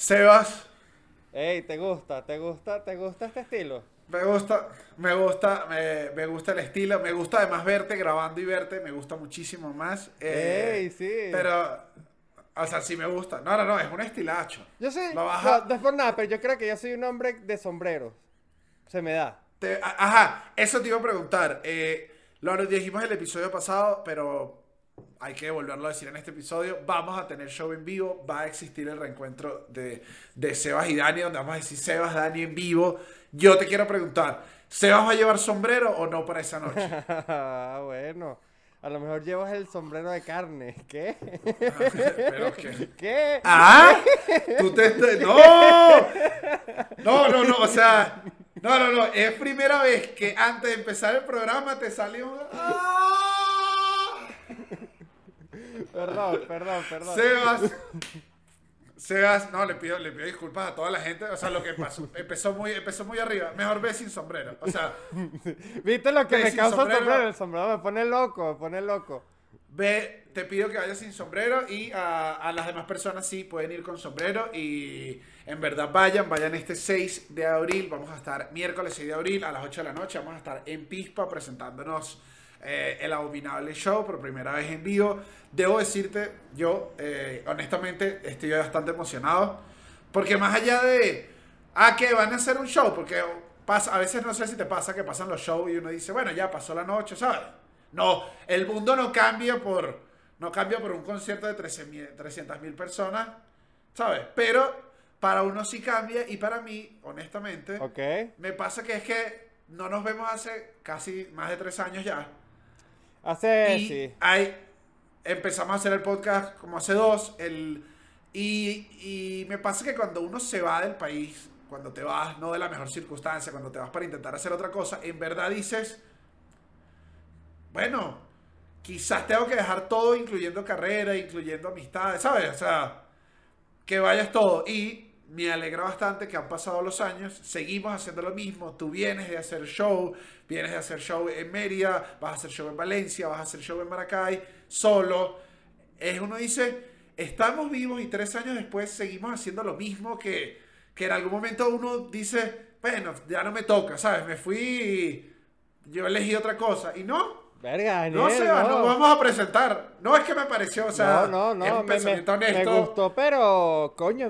Sebas, Ey, ¿te gusta este estilo? me gusta el estilo, me gusta además verte grabando y verte, me gusta muchísimo más. Ey, sí. Pero, o sea, sí me gusta. No, no, no, es un estilacho. Yo sí, Lo no, baja. no es por nada, pero yo creo que yo soy un hombre de sombreros. Se me da. Ajá, eso te iba a preguntar. Lo dijimos en el episodio pasado, pero hay que volverlo a decir en este episodio. Vamos a tener show en vivo. Va a existir el reencuentro de Sebas y Dani, donde vamos a decir Sebas, Dani en vivo. Yo te quiero preguntar, ¿Sebas va a llevar sombrero o no para esa noche? Bueno, a lo mejor llevas el sombrero de carne. ¿Qué? Pero que... ¿Qué? ¡Ah! ¡No! No, no, no, o sea... No, no, no, es primera vez que antes de empezar el programa te salió un... ¡Ah! Perdón. Sebas, no, le pido disculpas a toda la gente, o sea, lo que pasó, empezó muy arriba, mejor ve sin sombrero, o sea, ¿Viste lo que ve me sin causa el sombrero, sombrero? El sombrero me pone loco, me pone loco. ve, te pido que vayas sin sombrero y a las demás personas sí pueden ir con sombrero y en verdad vayan este 6 de abril, vamos a estar miércoles 6 de abril a las 8 de la noche, vamos a estar en Pispa presentándonos el Abominable Show por primera vez en vivo. Debo decirte, yo honestamente estoy bastante emocionado porque más allá de, que van a hacer un show, porque pasa, a veces no sé si te pasa que pasan los shows y uno dice, bueno, ya pasó la noche, ¿sabes? No, el mundo no cambia por un concierto de 300.000 personas, ¿sabes? Pero para uno sí cambia y para mí, honestamente, Ok. me pasa que es que no nos vemos hace casi más de 3 años ya. Y Sí. empezamos a hacer el podcast como hace dos. Y me pasa que cuando uno se va del país, cuando te vas no de la mejor circunstancia, cuando te vas para intentar hacer otra cosa, en verdad dices, bueno, quizás tengo que dejar todo, incluyendo carrera, incluyendo amistades, ¿sabes? O sea, que vayas todo. Y me alegra bastante que han pasado los años, seguimos haciendo lo mismo. Tú vienes de hacer show en Mérida, vas a hacer show en Valencia, vas a hacer show en Maracay, solo. Uno dice, estamos vivos y 3 años después seguimos haciendo lo mismo que en algún momento uno dice, bueno, ya no me toca, ¿sabes? Me fui, yo elegí otra cosa. Y no, Verga, no, Daniel, Sebas, nos no. vamos a presentar. No es que me pareció, o No, sea, no, es no, un pensamiento me honesto. gustó, pero coño,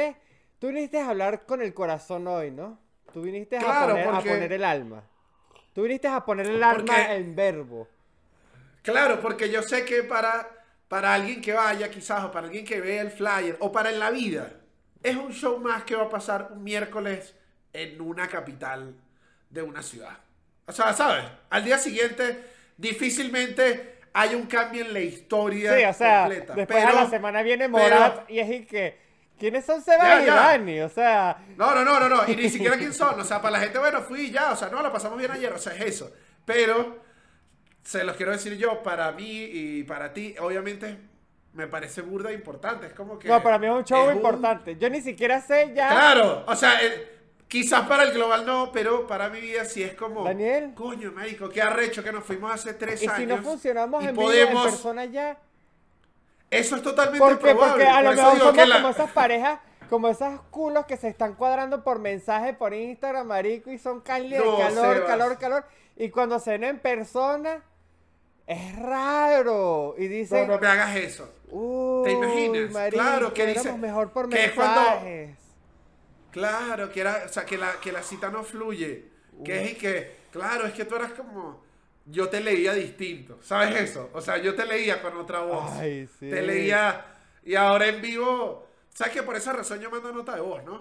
tú viniste a hablar con el corazón hoy, ¿no? Tú viniste Claro, a poner el alma. Tú viniste a poner el alma porque en verbo. Claro, porque yo sé que para alguien que vaya quizás, o para alguien que vea el flyer, o para en la vida, es un show más que va a pasar un miércoles en una capital de una ciudad. O sea, ¿sabes? Al día siguiente difícilmente hay un cambio en la Sí, o historia sea, completa. después a la semana viene Pero, Morat y es y que, ¿quiénes son Sebas ya, y ya. Dani? O sea, No, no, no, no, no. Y ni siquiera quién son. O sea, para la gente, bueno, fui y ya. O sea, no, la pasamos bien ayer. O sea, es eso. Pero se los quiero decir yo, para mí y para ti, obviamente me parece burda e importante. Es como no, que para mí es un show es un... importante. Yo ni siquiera sé ya, Claro, o sea, quizás para el global no, pero para mi vida sí es como, Daniel, coño, marico, qué arrecho que nos fuimos hace tres y si no años funcionamos y en vivo, en podemos... persona ya. Eso es totalmente ¿Por qué? Porque probable. a Por lo eso mejor digo que somos como la... esas parejas, como esos culos que se están cuadrando por mensaje por Instagram, marico, y son cali de No, calor, Sebas. calor, calor. Y cuando se ven en persona, es raro. Y No, dicen, no me hagas eso. ¿Te uy, imaginas? Claro, marico, que dice... éramos mejor por Que es cuando... mensajes. Claro, o sea, que la cita no fluye. Que es y que, claro, es que tú eras como, yo te leía distinto, ¿sabes eso? O sea, yo te leía con otra voz. Ay, sí. Te leía, y ahora en vivo, ¿sabes que por esa razón yo mando nota de voz, ¿no?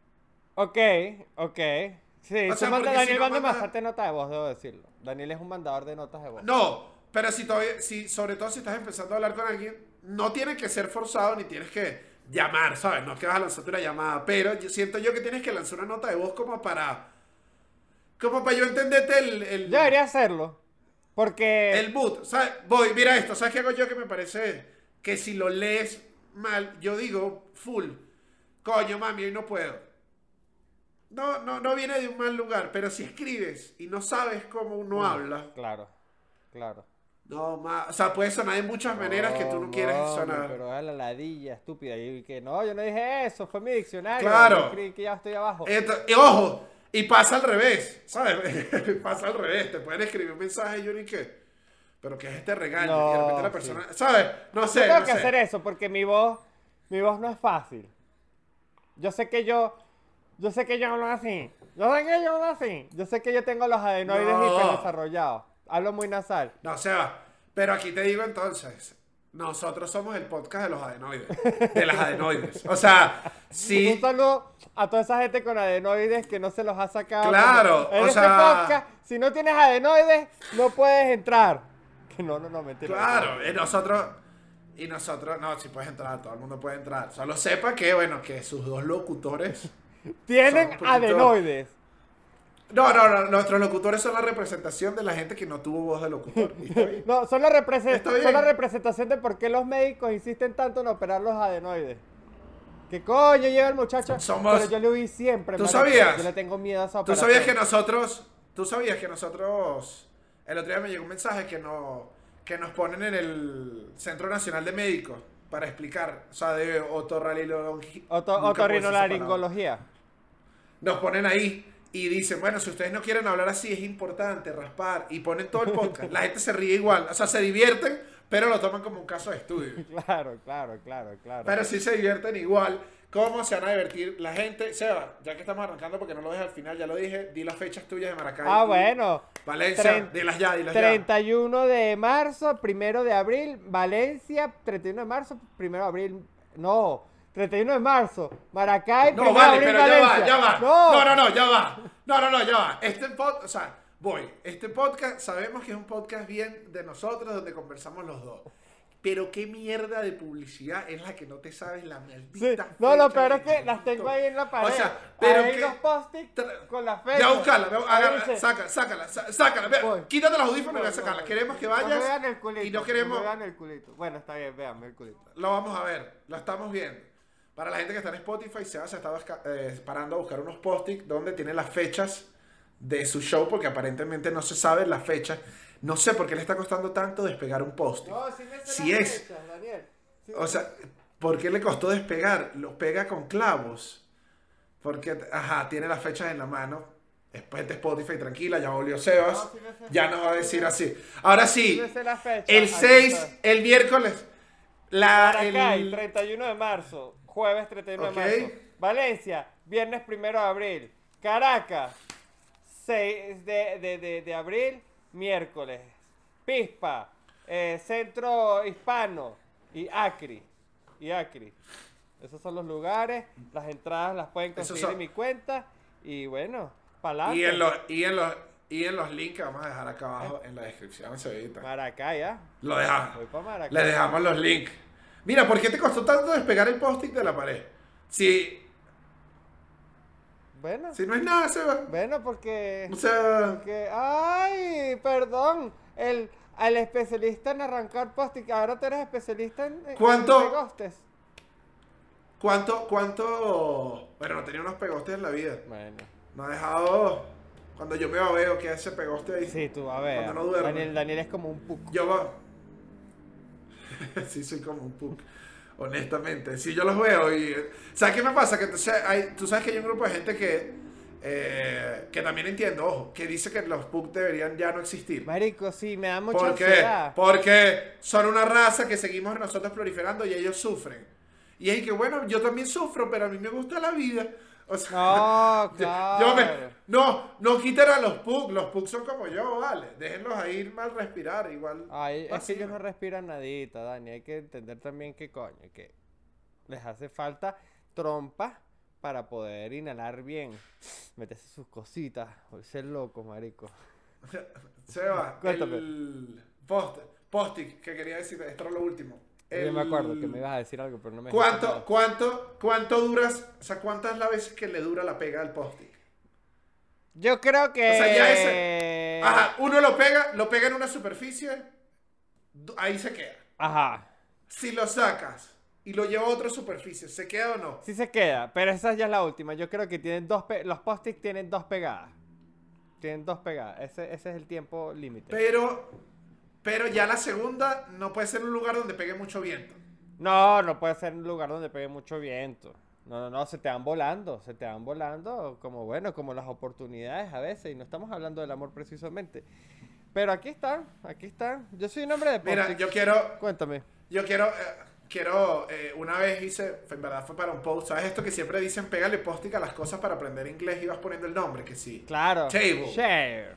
Ok, ok. Sí, O sea, porque si Daniel no manda manda... bastante nota de voz, debo decirlo. Daniel es un mandador de notas de voz. No, pero si todavía, si, sobre todo si estás empezando a hablar con alguien, no tienes que ser forzado ni tienes que llamar, ¿sabes? No es que vas a lanzarte una llamada, pero siento yo que tienes que lanzar una nota de voz como para yo entenderte Yo debería hacerlo. Porque el mood, ¿sabes? Mira esto, ¿sabes qué hago yo que me parece que si lo lees mal, yo digo full, coño, mami, hoy no puedo. No, no, no viene de un mal lugar, pero si escribes y no sabes cómo uno habla, claro, claro. No, o sea, puede sonar de muchas maneras que tú no quieres sonar. Pero es la ladilla estúpida. Y que no, yo no dije eso, fue mi diccionario. Claro. Yo creí que ya estoy abajo. Y ojo, y pasa al revés, ¿sabes? Pasa al revés. Te pueden escribir un mensaje y yo ni qué. Pero ¿qué es este regaño? No, y de repente la persona, ¿sabes? No sé, Yo tengo no que sé. hacer eso porque mi voz no es fácil. Yo sé que yo hablo así. Yo sé que yo tengo los adenoides No. hiperdesarrollados. Hablo muy nasal. No, Seba, pero aquí te digo entonces, nosotros somos el podcast de los adenoides, de las adenoides. O sea, Un sí, saludo a toda esa gente con adenoides que no se los ha sacado. Claro, En o este sea- podcast, si no tienes adenoides, no puedes entrar. Que no, mentira. claro, y nosotros, no, si puedes entrar, todo el mundo puede entrar. Solo sepa que, bueno, que sus dos locutores, Tienen Son un poquito- adenoides. no, nuestros locutores son la representación de la gente que no tuvo voz de locutor. ¿Y está bien? No, son la Está bien. representación de por qué los médicos insisten tanto en operar los adenoides. ¿Qué coño lleva el muchacho? Somos- Pero yo lo vi siempre. ¿Tú marico. sabías? Yo le tengo miedo a esa Tú operación. sabías que nosotros, el otro día me llegó un mensaje que nos ponen en el Centro Nacional de Médicos para explicar, o sea, de Otorrinolaringología. Nos ponen ahí y dicen, bueno, si ustedes no quieren hablar así, es importante raspar, y ponen todo el podcast. La gente se ríe igual, o sea, se divierten, pero lo toman como un caso de estudio. Claro. Pero sí se divierten igual. ¿Cómo se van a divertir la gente? Seba, ya que estamos arrancando, porque no lo dije al final, ya lo dije, di las fechas tuyas de Maracay. Ah, y bueno. Valencia, dilas ya. 31 de marzo, 1 de abril, Valencia, 31 de marzo, 1 de abril, no, 31 de marzo, Maracay, 1 No, de vale, abril, pero Valencia. ya va. No, No, ya va. No, ya va. Este podcast, sabemos que es un podcast bien de nosotros, donde conversamos los dos. Pero qué mierda de publicidad es la que no te sabes la sí, maldita no, lo fecha peor es del que las tengo ahí en la pared. O sea, pero hay que- los post-its con la fecha. Ya buscarla, Ahí dice, sácala. Ve, Voy. quítate los audífonos y voy, voy a sacarla. voy. Queremos que No me vayas vean el culito, y no queremos... me vean el culito. Bueno, está bien, véanme el culito. Lo vamos a ver, lo estamos viendo. Para la gente que está en Spotify, se estaba parando a buscar unos post-it donde tiene las fechas de su show, porque aparentemente no se sabe la fecha. No sé por qué le está costando tanto despegar un post-it. No, sí me sé Si las es. fechas, Daniel. Sí O sea, ¿por qué le costó despegar? Lo pega con clavos. Porque, tiene las fechas en la mano. Después de Spotify, tranquila, ya volvió Sebas. No, sí me sé. Ya nos va a decir así. Ahora sí, me sé las fechas. el Aquí 6, está. el miércoles. Maracay, 31 de marzo. Jueves 31 Ok. de marzo. Valencia, viernes 1 de abril. Caracas, 6 de abril, miércoles. Pispa, Centro Hispano y Acri. Esos son los lugares. Las entradas las pueden Esos conseguir son- en mi cuenta. Y bueno, para Y adelante. en los links que vamos a dejar acá abajo en la descripción, Sebita. Maracay, ¿ah? Lo dejamos. Voy para Maracay. Le dejamos los links. Mira, ¿por qué te costó tanto despegar el post-it de la pared? Si Bueno, no es nada, Seba. bueno, porque... O sea, Ay, perdón. Al especialista en arrancar post-it. Ahora tú eres especialista en ¿Cuánto? en pegostes. ¿cuánto? Bueno, no tenía unos pegostes en la vida. Bueno. Me ha dejado. Cuando yo me babeo, que ese pegoste ahí. Sí, tú, a ver. Cuando no duerme. Daniel es como un puco. Yo va. Sí, soy como un puk. Honestamente. Si yo los veo y. ¿Sabes qué me pasa? Que tú sabes que hay un grupo de gente que también entiendo, ojo, que dice que los puk deberían ya no existir. Marico, sí, me da mucha ¿Por qué? ansiedad. Porque son una raza que seguimos nosotros proliferando y ellos sufren. Y es que, bueno, yo también sufro, pero a mí me gusta la vida. O sea, No, claro. no quiten a los pugs. Los pugs son como yo, vale. Déjenlos ahí mal respirar, igual. Ay, es que vacío. ellos no respiran nadita, Dani. Hay que entender también que coño, que les hace falta trompa para poder inhalar bien. Meterse sus cositas. Ser loco, marico. Seba, Cuéntame. el post-it que quería decir, esto era lo último. Yo me acuerdo que me ibas a decir algo, pero no me ¿Cuánto duras? O sea, ¿cuántas es la veces que le dura la pega al post-it? Yo creo que... O sea, ya ese. Uno lo pega en una superficie, ahí se queda. Ajá. Si lo sacas y lo lleva a otra superficie, ¿se queda o no? Sí se queda, pero esa ya es la última. Yo creo que tienen los post-its tienen dos pegadas. Tienen dos pegadas. Ese es el tiempo límite. Pero ya la segunda no puede ser un lugar donde pegue mucho viento. No, no puede ser un lugar donde pegue mucho viento. No, se te van volando como bueno, como las oportunidades a veces, y no estamos hablando del amor precisamente. Pero aquí están. Yo soy un hombre de Mira, politics. Cuéntame. yo una vez hice, en verdad fue para un post, ¿sabes esto que siempre dicen, pégale post-it a las cosas para aprender inglés y vas poniendo el nombre? Que sí. Claro. Table. Share.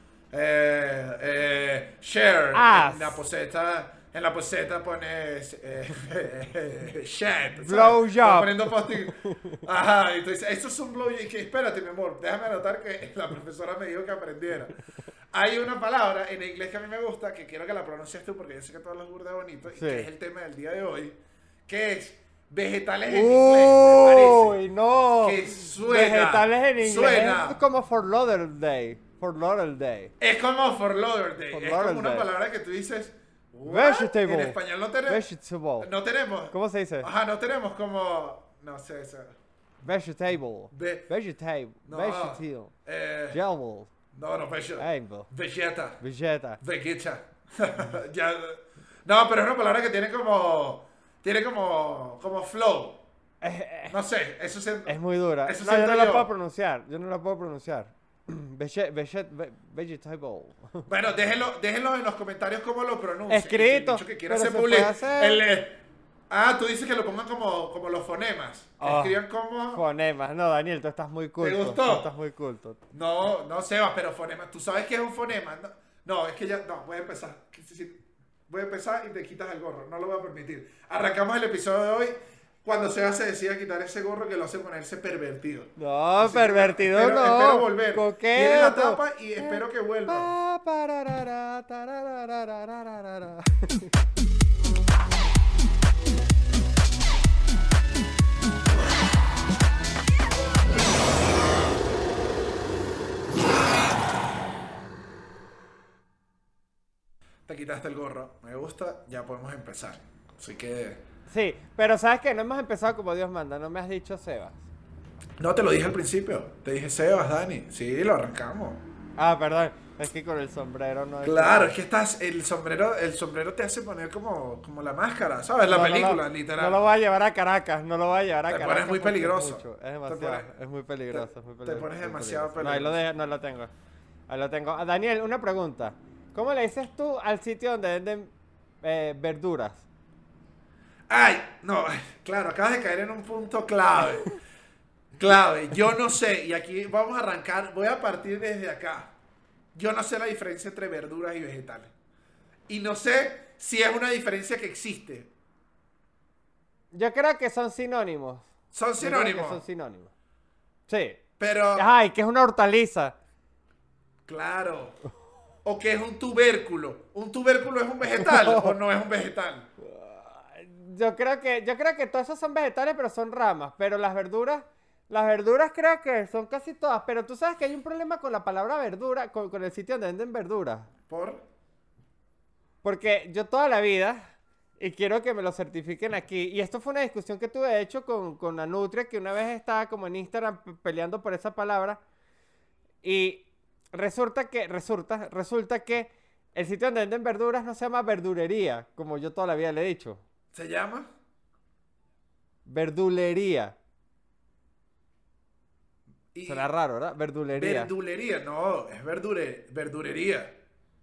Share. As. En la poseta pones shed. Blow job. Poniendo post-it. Ajá, y tú dices, esto es un blow job. Y que espérate, mi amor, déjame anotar que la profesora me dijo que aprendiera. Hay una palabra en inglés que a mí me gusta, que quiero que la pronuncies tú, porque yo sé que todos los burda bonito, y Sí. que es el tema del día de hoy, que es vegetales en inglés, me Uy, parece. no. Que suena. Vegetales en inglés. Suena. Es como for Lauderdale. For Lauderdale. Es como for Lauderdale. For Es como una Lauderdale. palabra que tú dices, "What?". Vegetable. En español no tenemos. Vegetable. No tenemos. ¿Cómo se dice? Ajá, no tenemos como. No sé, eso. Vegetable. Vegetable. No. Vegetable. No, Able. Vegeta. Vegeta. Vegeta. Ya. No, pero es una palabra que tiene como. Tiene como flow. No sé, eso se. Es muy dura. Eso No, yo siento no la yo. puedo pronunciar. Vegetable. Bueno, déjenlo en los comentarios cómo lo pronuncian. Escrito, El bicho que quiera pero hacer se bullying. puede hacer. Tú dices que lo pongan como los fonemas. Que Oh, escriban como. Fonemas. No, Daniel, tú estás muy culto. gustó? Tú estás muy culto. No, Sebas, pero fonema. ¿Tú sabes qué es un fonema? No, es que ya. No, voy a empezar. Voy a empezar y te quitas el gorro. No lo voy a permitir. Arrancamos el episodio de hoy cuando Sebas se decida quitar ese gorro que lo hace ponerse pervertido. No, Así que, pervertido espero, no. Espero volver. Coqueto. Tiene la tapa y espero que vuelva. Pararara, tararararararara. Te quitaste el gorro. Me gusta. Ya podemos empezar. Así que. Sí, pero sabes que no hemos empezado como Dios manda. No me has dicho Sebas. No, te lo dije al principio. Te dije Sebas, Dani. Sí, lo arrancamos. Ah, perdón. Es que con el sombrero no. Claro, es que el sombrero te hace poner como la máscara, ¿sabes? La película, literal. No lo voy a llevar a Caracas, no lo voy a llevar a Te Caracas. pones muy porque peligroso. Es demasiado, es muy peligroso, es muy peligroso. Te pones muy demasiado No, peligroso. no lo tengo. Ahí lo tengo. Ah, Daniel, una pregunta. ¿Cómo le dices tú al sitio donde venden verduras? Ay, no, claro, acabas de caer en un punto clave. Clave, yo no sé, y aquí vamos a arrancar, voy a partir desde acá. Yo no sé la diferencia entre verduras y vegetales. Y no sé si es una diferencia que existe. Yo creo que son sinónimos. Son Yo creo que sinónimos. son sinónimos. Sí. Pero, Ay, que es una hortaliza. claro. O que es un tubérculo. ¿Un tubérculo es un vegetal o no es un vegetal? Yo creo que todos esos son vegetales, pero son ramas. Pero las verduras creo que son casi todas. Pero tú sabes que hay un problema con la palabra verdura, con el sitio donde venden verduras. Porque yo toda la vida, y quiero que me lo certifiquen aquí, y esto fue una discusión que tuve de hecho con la Nutria, que una vez estaba como en Instagram peleando por esa palabra, y resulta que el sitio donde venden verduras no se llama verdurería, como yo toda la vida le he dicho. ¿Se llama? Verdulería. Y Suena raro, ¿verdad? Verdulería. verdulería, no, es verdurería.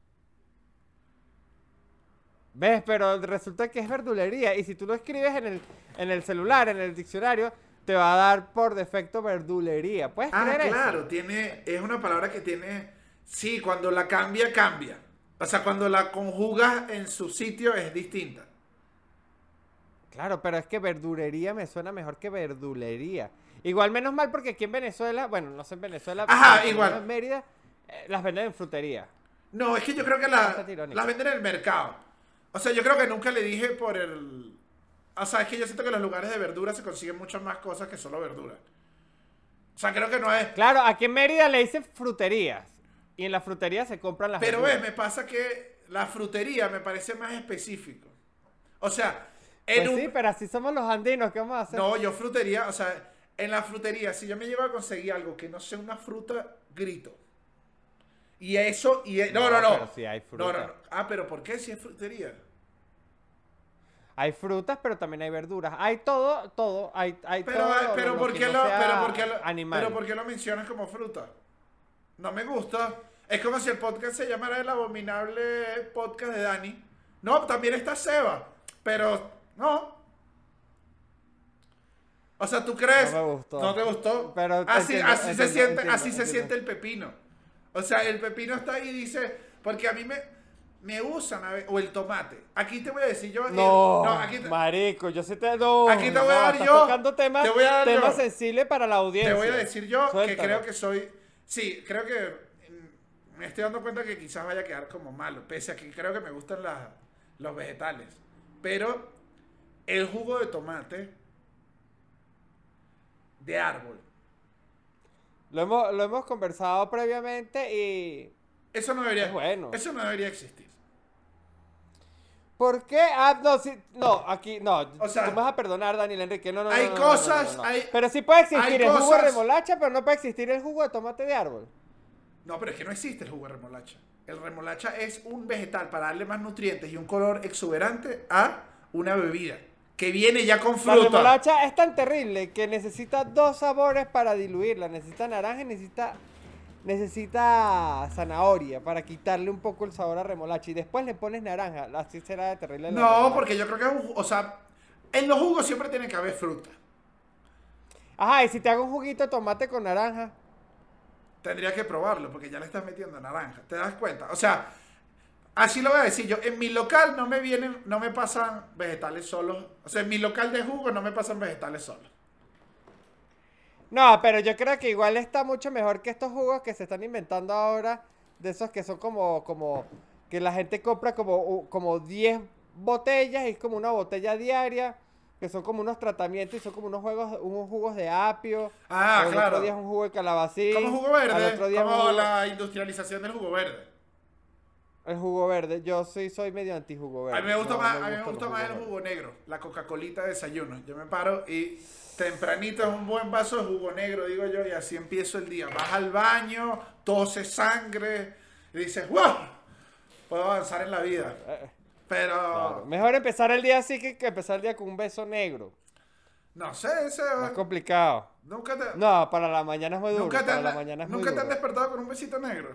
¿Ves? Pero resulta que es verdulería. Y si tú lo escribes en el celular, en el diccionario, te va a dar por defecto verdulería. ¿Puedes creer eso? Claro, es una palabra que tiene, sí, cuando la cambia, cambia. O sea, cuando la conjugas en su sitio es distinta. Claro, pero es que verdulería me suena mejor que verdulería. Igual menos mal porque aquí en Venezuela, bueno, no sé en Venezuela, Ajá, pero igual. en Mérida, las venden en frutería. No, es que yo creo que Bastante irónico. las venden en el mercado. O sea, yo creo que nunca le dije por el... O sea, es que yo siento que en los lugares de verduras se consiguen muchas más cosas que solo verduras. O sea, creo que no es... Claro, aquí en Mérida le dicen fruterías. Y en la frutería se compran las Pero verduras. me pasa que la frutería me parece más específico. O sea, Pues sí, pero así somos los andinos, ¿qué vamos a hacer? No, yo frutería, o sea, en la frutería, si yo me llevo a conseguir algo que no sea una fruta, grito. Y eso, no, No, no, no. pero sí hay No, no, fruta. no. Ah, pero ¿por qué si es frutería? Hay frutas, pero también hay verduras. Hay todo, todo. Hay Pero, todo pero lo ¿por que qué no lo, pero sea por qué lo, animal. pero por qué lo mencionas como fruta? No me gusta. Es como si el podcast se llamara El Abominable Podcast de Dani. No, también está Seba. Pero, no. O sea, ¿tú crees? No me gustó. ¿No te gustó? Pero Así, entiendo, así se entiendo, siente, entiendo, así se entiendo. siente el pepino. O sea, el pepino está ahí y dice, porque a mí me usan, o el tomate. Aquí te voy a decir yo. No, aquí te, marico, yo sí te... No, aquí te voy a no, dar estás yo. tocando temas, Te voy a dar temas yo. sensibles para la audiencia. Te voy a decir yo que Suéltalo. creo que soy. Sí, creo que me estoy dando cuenta que quizás vaya a quedar como malo, pese a que creo que me gustan los vegetales. Pero el jugo de tomate de árbol, Lo hemos conversado previamente y... eso no debería, Es bueno. eso no debería existir. ¿Por qué? Ah, no, sí, no, aquí, no. O sea, tú me vas a perdonar, Daniel Enrique. No, no, hay no, no, cosas, no, no, no. hay- Pero sí puede existir hay el jugo de cosas- remolacha, pero no puede existir el jugo de tomate de árbol. No, pero es que no existe el jugo de remolacha. El remolacha es un vegetal para darle más nutrientes y un color exuberante a una bebida que viene ya con La fruta. remolacha es tan terrible que necesita dos sabores para diluirla. Necesita naranja y necesita zanahoria para quitarle un poco el sabor a remolacha. Y después le pones naranja. Así será de terrible. la No, remolacha. porque yo creo que es o sea, en los jugos siempre tiene que haber fruta. Ajá, y si te hago un juguito de tomate con naranja. Tendría que probarlo porque ya le estás metiendo naranja. ¿Te das cuenta? O sea, así lo voy a decir yo. En mi local no me pasan vegetales solos. O sea, en mi local de jugo no me pasan vegetales solos. No, pero yo creo que igual está mucho mejor que estos jugos que se están inventando ahora, de esos que son como que la gente compra como 10 botellas y es como una botella diaria, que son como unos tratamientos y son como unos jugos de apio. Ah, El claro. otro día es un jugo de calabacín. Como jugo al verde. otro día es un Como jugo- la industrialización del jugo verde. El jugo verde. Yo sí soy medio anti jugo verde. A mí me gusta No más, a mí me gustan gusta los más el jugos jugo negro. La Coca-Colita de desayuno. Yo me paro y tempranito es un buen vaso de jugo negro, digo yo, y así empiezo el día. Vas al baño, toses sangre y dices, ¡wow! Puedo avanzar en la vida. verdes. Pero, Claro. Mejor empezar el día así que empezar el día con un beso negro. no sé, Más complicado. nunca te, No, para la mañana es muy duro. nunca te Para han, la mañana es muy nunca te han duro. despertado con un besito negro.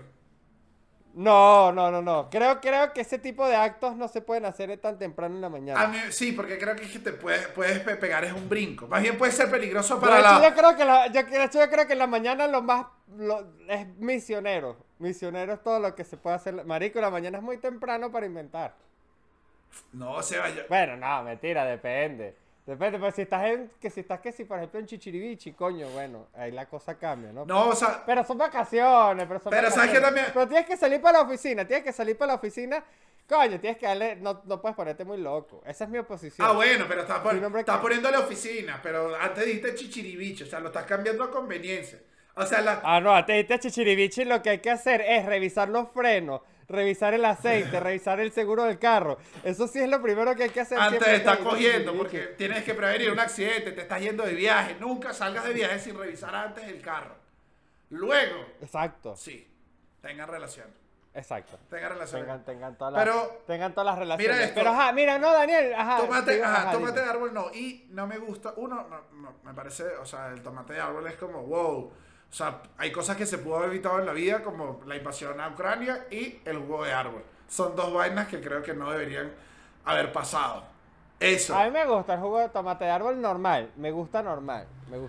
No. Creo que ese tipo de actos no se pueden hacer tan temprano en la A mañana. mí, sí, porque creo que es que te puedes pegar es un brinco. Más bien puede ser peligroso De para hecho, la... yo creo que yo creo que en la mañana es misionero. Misionero es todo lo que se puede hacer. Marico, la mañana es muy temprano para inventar. No, se vaya. Bueno, no, mentira, depende. Depende, pero si estás por ejemplo, en Chichirivichi, coño, bueno, ahí la cosa cambia, ¿no? No, o sea, Pero son vacaciones, pero son Pero ¿sabes vacaciones. qué también? Pero tienes que salir para la oficina, coño, tienes que darle, no puedes ponerte muy loco. Esa es mi oposición. ah, bueno, pero estás Sí, no, hombre, está que- poniéndole oficina, pero antes dijiste chichiribicho, o sea, lo estás cambiando a conveniencia. O sea, Ah, no, antes de irte a Chichirivichi lo que hay que hacer es revisar los frenos, revisar el aceite, revisar el seguro del carro. Eso sí es lo primero que hay que hacer. antes siempre de estar que ir a cogiendo, Chichirivichi. porque tienes que prevenir un accidente, te estás yendo de viaje, nunca salgas de viaje sin revisar antes el carro. Luego, Exacto, sí, tengan relación. exacto. Tengan relación. Tengan todas Pero, tengan todas las relaciones. esto. Pero ajá, mira, no, Daniel, ajá. Tomate, digo, ajá, tomate dime. de árbol no. Y no me gusta. Uno, me parece, o sea, el tomate de árbol es como, wow. O sea, hay cosas que se pudo haber evitado en la vida, como la invasión a Ucrania y el jugo de árbol. Son dos vainas que creo que no deberían haber pasado. Eso. A mí me gusta el jugo de tomate de árbol normal. Me gusta normal.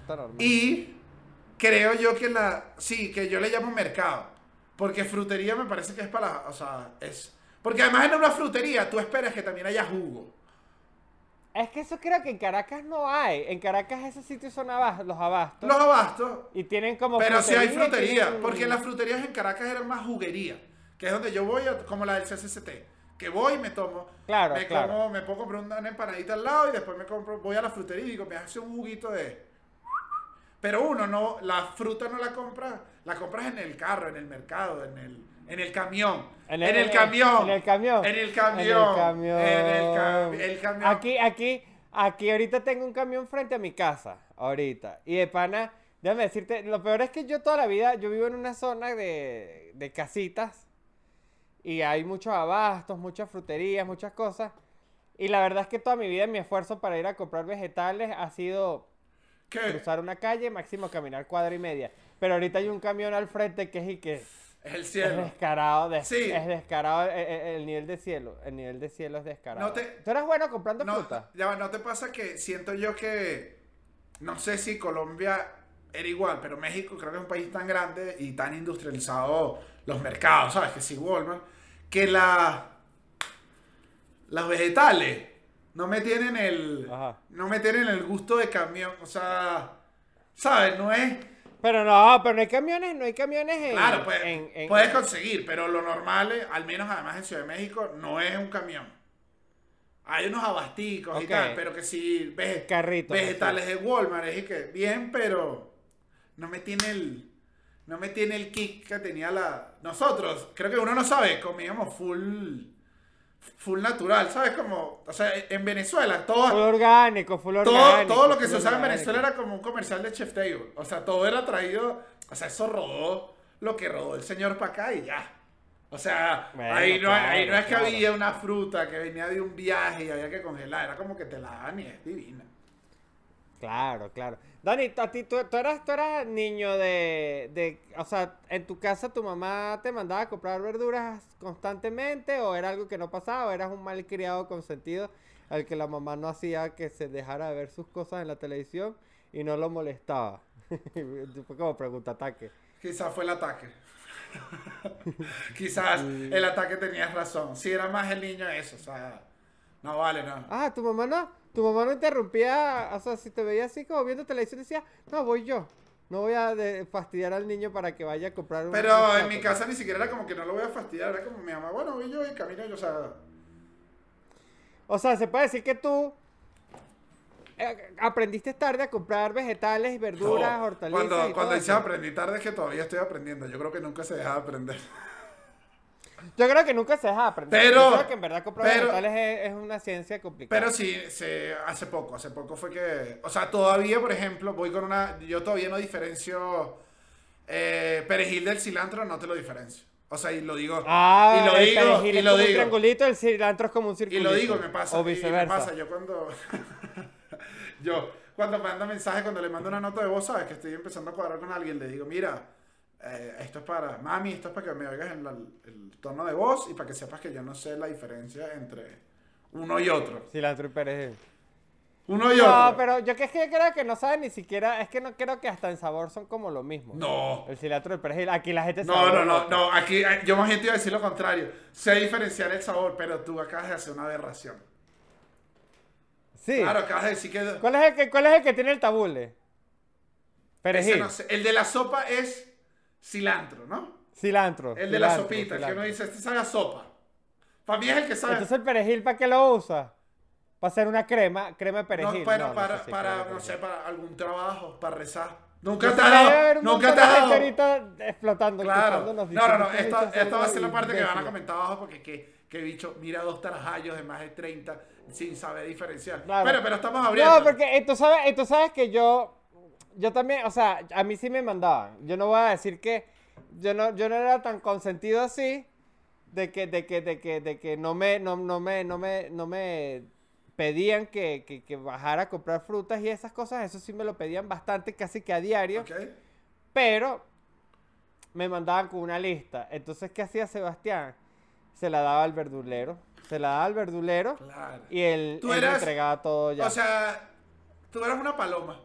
Y creo yo que sí, que yo le llamo mercado. Porque frutería me parece que es para, o sea, es... Porque además en una frutería tú esperas que también haya jugo. Es que eso creo que en Caracas no hay. En Caracas esos sitios son los abastos. Los abastos. Y tienen como Pero sí hay y frutería, tienen- porque las fruterías en Caracas eran más juguería, que es donde yo voy, como la del CCCT, que voy y me tomo, Claro, me claro. como, me puedo comprar una empanadita al lado y después voy a la frutería y digo, me hace un juguito de... Pero uno no, la fruta no la compras en el carro, en el mercado, en el camión, en el camión, En el camión. en el En el camión, camión. el camión. Aquí ahorita tengo un camión frente a mi casa. Ahorita. Y de pana, Déjame decirte, lo peor es que yo toda la vida, yo vivo en una zona de casitas y hay muchos abastos, muchas fruterías, muchas cosas. Y la verdad es que toda mi vida mi esfuerzo para ir a comprar vegetales ha sido ¿Qué? cruzar una calle, máximo caminar cuadra y media. Pero ahorita hay un camión al frente que es y que Es el es cielo. descarado, Sí. es descarado el nivel de cielo. El nivel de cielo es descarado. No te- ¿Tú eras bueno comprando No, fruta? ya va, ¿no te pasa que siento yo que, no sé si Colombia era igual, pero México creo que es un país tan grande y tan industrializado los mercados, ¿sabes? Que si Walmart, que las vegetales Ajá. no me tienen el gusto de camión, o sea, ¿sabes? No es, Pero no hay camiones, no hay camiones claro, pues, en- puedes conseguir, pero lo normal, al menos además en Ciudad de México, no es un camión. Hay unos abasticos y Ok. tal, pero que si Carritos, vegetales de Walmart, es que bien, pero no me tiene el kick que tenía nosotros. Creo que uno no sabe, comíamos full natural, ¿sabes? Como, o sea, en Venezuela, full orgánico, todo lo que full se usaba en orgánico. Venezuela era como un comercial de Chef Table. O sea, todo era traído, o sea, eso rodó lo que rodó el señor para acá y ya. O sea, Bueno, ahí no claro, es que claro. había una fruta que venía de un viaje y había que congelar, era como que te la daban y es divina. Claro, claro. Dani, tú eras niño o sea, en tu casa tu mamá te mandaba a comprar verduras constantemente o era algo que no pasaba o eras un malcriado consentido al que la mamá no hacía que se dejara de ver sus cosas en la televisión y no lo molestaba? Fue como pregunta ataque. Quizás fue el ataque. Quizás el ataque tenías razón. Si era más el niño eso, o sea, no vale, no. Ah, tu mamá no interrumpía, o sea, si te veía así como viendo televisión decía, no, voy yo. No voy a fastidiar al niño para que vaya a comprar un Pero en plato". mi casa ni siquiera era como que no lo voy a fastidiar, era como mi mamá, bueno, voy yo y camino yo, o sea, O sea, se puede decir que tú aprendiste tarde a comprar vegetales, verduras, no. hortalizas y Cuando todo dices eso. aprendí tarde es que todavía estoy aprendiendo, yo creo que nunca se deja de aprender. Yo creo que nunca se deja de aprender. Pero- Yo creo que en verdad comprar pero- vegetales es una ciencia complicada. Pero sí, hace poco fue que, o sea, todavía, por ejemplo, yo todavía no diferencio perejil del cilantro, no te lo diferencio. O sea, y lo digo, Ah, y lo el digo, perejil y es lo como un digo, triangulito, el cilantro es como un y circulito. lo digo, me pasa, O y me viceversa. pasa, yo cuando mando mensaje, cuando le mando una nota de voz, sabes que estoy empezando a cuadrar con alguien, le digo, mira, esto es para, mami, esto es para que me oigas en el tono de voz y para que sepas que yo no sé la diferencia entre uno y otro. Cilantro y perejil. Uno y No, otro. pero yo que es que creo que no saben ni siquiera, es que no creo que hasta en sabor son como lo mismo. No. El cilantro y el perejil, aquí la gente No, aquí yo más bien te iba a decir lo contrario. Sé diferenciar el sabor, pero tú acabas de hacer una aberración. Sí. Claro, acabas de decir que... ¿Cuál es el que tiene el tabule? ese Perejil. no sé. El de la sopa es cilantro, ¿no? Cilantro. El de la cilantro, sopita, el que cilantro. uno dice, este sabe a sopa. Para mí es el que sabe... Entonces el perejil, ¿para qué lo usa? Para hacer una crema de perejil. No, bueno, No, para, sé si para, crema de no sé, perejil. para algún trabajo, para rezar. Yo Nunca te sé has que debe haber dado, un nunca montón te de has gente dado. ahorita explotando, Claro. escuchándonos, No, diciendo, "Qué esta bicho va a ser la parte que van a imbécil". comentar abajo porque que bicho mira dos tarajayos de más de 30 sin saber diferenciar. Claro. Pero estamos abriendo. No, porque tú sabes que yo también, o sea, a mí sí me mandaban. Yo no voy a decir que yo no era tan consentido así de que no me pedían que bajara a comprar frutas y esas cosas. Eso sí me lo pedían bastante, casi que a diario. Ok. Pero me mandaban con una lista. Entonces, ¿qué hacía Sebastián? Se la daba al verdulero. Se la daba al verdulero Claro. y él me entregaba todo ya. O sea, tú eras una paloma.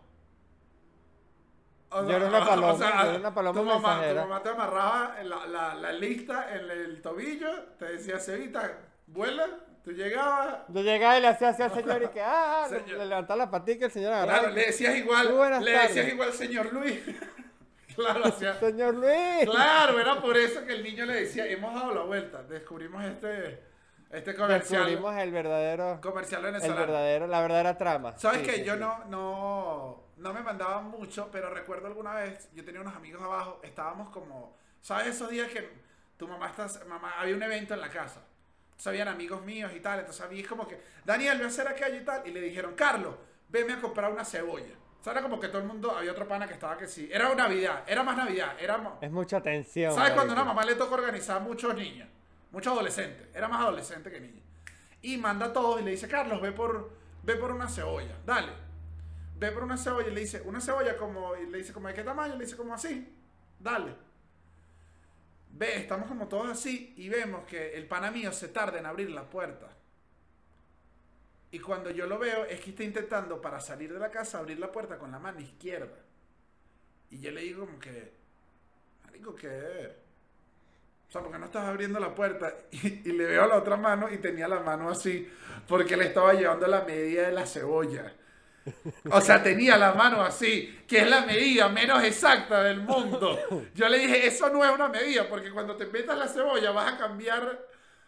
Yo era una paloma, yo era una paloma tu mensajera. mamá te amarraba en la lista en el tobillo, te decía, Cevita, vuela, tú llegabas. Yo llegaba y le hacía así al señor y que, Señor. le levantaba la patita y el señor agarraba. Claro, le decías igual, Muy buenas le tardes. decías igual, señor Luis. Claro, hacía. Señor Luis. Claro, era por eso que el niño le decía, hemos dado la vuelta, descubrimos este comercial. Descubrimos el verdadero, Comercial venezolano. la verdadera trama. ¿Sabes Sí, qué? sí, Yo sí. no me mandaba mucho, pero recuerdo alguna vez, yo tenía unos amigos abajo, estábamos como, ¿sabes esos días que había un evento en la casa? Entonces habían amigos míos y tal, entonces había como que, Daniel, voy a hacer aquello y tal, y le dijeron, Carlos, venme a comprar una cebolla. era como que todo el mundo, había otro pana que estaba que sí. Era Navidad, era más Navidad. Es mucha tensión. ¿Sabes cuando a marico. una mamá le toca organizar muchos niños? Muchos adolescentes. Era más adolescente que niños. Y manda a todos y le dice, Carlos, ve por una cebolla. Dale. Ve por una cebolla y le dice, una cebolla como, y le dice como de qué tamaño, le dice como así. Dale. Ve, estamos como todos así y vemos que el pana mío se tarda en abrir la puerta. Y cuando yo lo veo es que está intentando para salir de la casa abrir la puerta con la mano izquierda. Y yo le digo como que, marico, ¿qué? O sea, porque no estás abriendo la puerta y le veo la otra mano y tenía la mano así porque le estaba llevando la medida de la cebolla. O sea, tenía la mano así, que es la medida menos exacta del mundo. Yo le dije, eso no es una medida porque cuando te metas la cebolla vas a cambiar.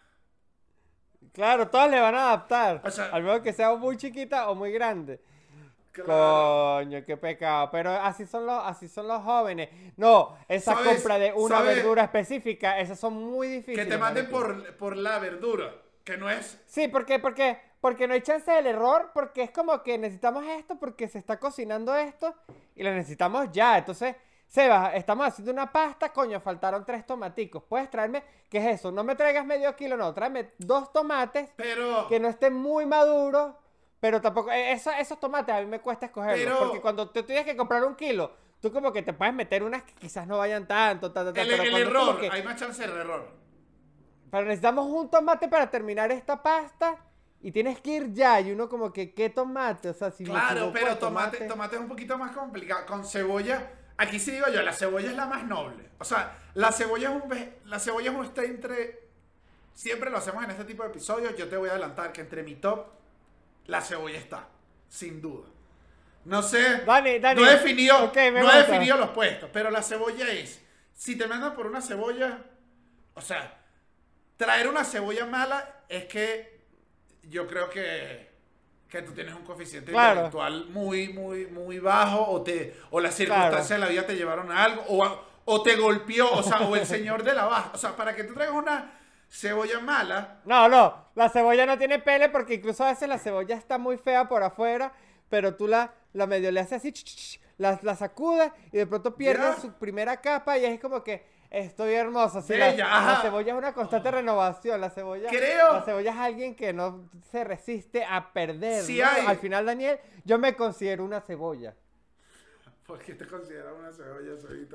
Claro, todas le van a adaptar. O sea, al menos que sea muy chiquita o muy grande. claro. Coño, qué pecado. Pero así son los jóvenes. No, esa ¿Sabes? compra de una ¿Sabes? verdura específica, esas son muy difíciles. Que te manden marico. por la verdura, que no es. Sí, porque no hay chance del error, porque es como que necesitamos esto, porque se está cocinando esto y lo necesitamos ya. Entonces, Seba, estamos haciendo una pasta, coño, faltaron 3 tomaticos. ¿Puedes traerme? ¿Qué es eso? No me traigas medio kilo, no, tráeme 2 tomates Pero. que no estén muy maduros, pero tampoco, esos tomates a mí me cuesta escogerlos, Pero- porque cuando te tienes que comprar un kilo, tú como que te puedes meter unas que quizás no vayan tanto, El pero cuando es como error, que, hay más chance del error. pero necesitamos un tomate para terminar esta pasta y tienes que ir ya, y uno como que, ¿qué tomate? O sea, si me Claro, equivoco pero de tomate es un poquito más complicado. Con cebolla, aquí sí digo yo, la cebolla es la más noble. O sea, la cebolla es un está entre. Siempre lo hacemos en este tipo de episodios. Yo te voy a adelantar que entre mi top, la cebolla está. Sin duda. No sé. Dani, no he definido, ok, me no he gusta. definido los puestos, pero la cebolla es. Si te mandan por una cebolla. O sea, traer una cebolla mala es que yo creo que tú tienes un coeficiente Claro. intelectual muy bajo o las circunstancias Claro. de la vida te llevaron a algo o te golpeó, o sea, o el señor de la baja. O sea, para que tú traigas una cebolla mala, No, la cebolla no tiene pele porque incluso a veces la cebolla está muy fea por afuera, pero tú la medio le haces así, la sacudes y de pronto pierde Ya. su primera capa y es como que estoy hermosa. Sí, Bella, la ajá. cebolla es una constante renovación, la cebolla es alguien que no se resiste a perder. Sí ¿no? hay. Al final, Daniel, yo me considero una cebolla. ¿por qué te consideras una cebolla, Cevita?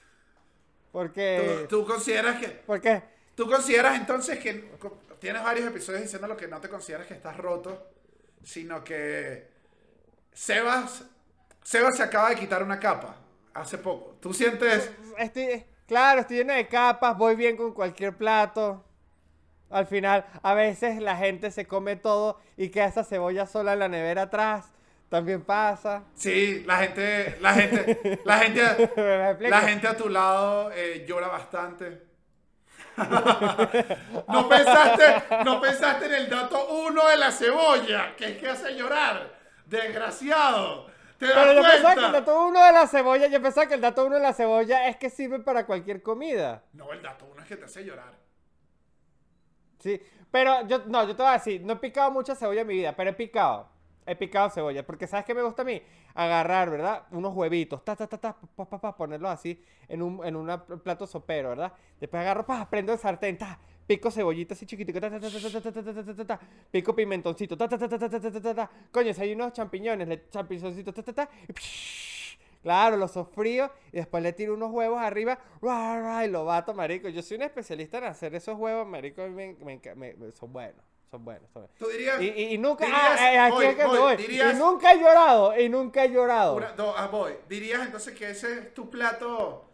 Porque... ¿Tú consideras que... Porque... ¿Tú consideras entonces que tienes varios episodios diciendo lo que no te consideras que estás roto, sino que Sebas se acaba de quitar una capa hace poco? ¿Tú sientes? Claro, estoy lleno de capas, voy bien con cualquier plato. Al final, a veces la gente se come todo y queda esa cebolla sola en la nevera atrás. También pasa. Sí, la gente ¿Me explico? la gente a tu lado llora bastante. No pensaste en el dato 1 de la cebolla, que es que hace llorar. Desgraciado. ¿Te das Pero yo pensaba que cuenta? el dato 1 de la cebolla, yo pensaba que el dato 1 de la cebolla es que sirve para cualquier comida. No, el dato 1 es que te hace llorar. Sí, pero yo te voy a decir, no he picado mucha cebolla en mi vida, pero he picado cebolla, porque ¿sabes qué me gusta a mí? Agarrar, ¿verdad? Unos huevitos, ponerlos así en un plato sopero, ¿verdad? Después agarro, prendo el sartén, pico cebollita así chiquitico, pico pimentoncito, coño, si hay unos champiñones, champiñoncitos, claro, lo sofrío y después le tiro unos huevos arriba y lo bato, marico. Yo soy un especialista en hacer esos huevos, marico. A mí son buenos, son buenos. Tú dirías. Y nunca, dirías- aquí es que me voy. dirías- Y nunca he llorado. Voy. Dirías entonces que ese es tu plato.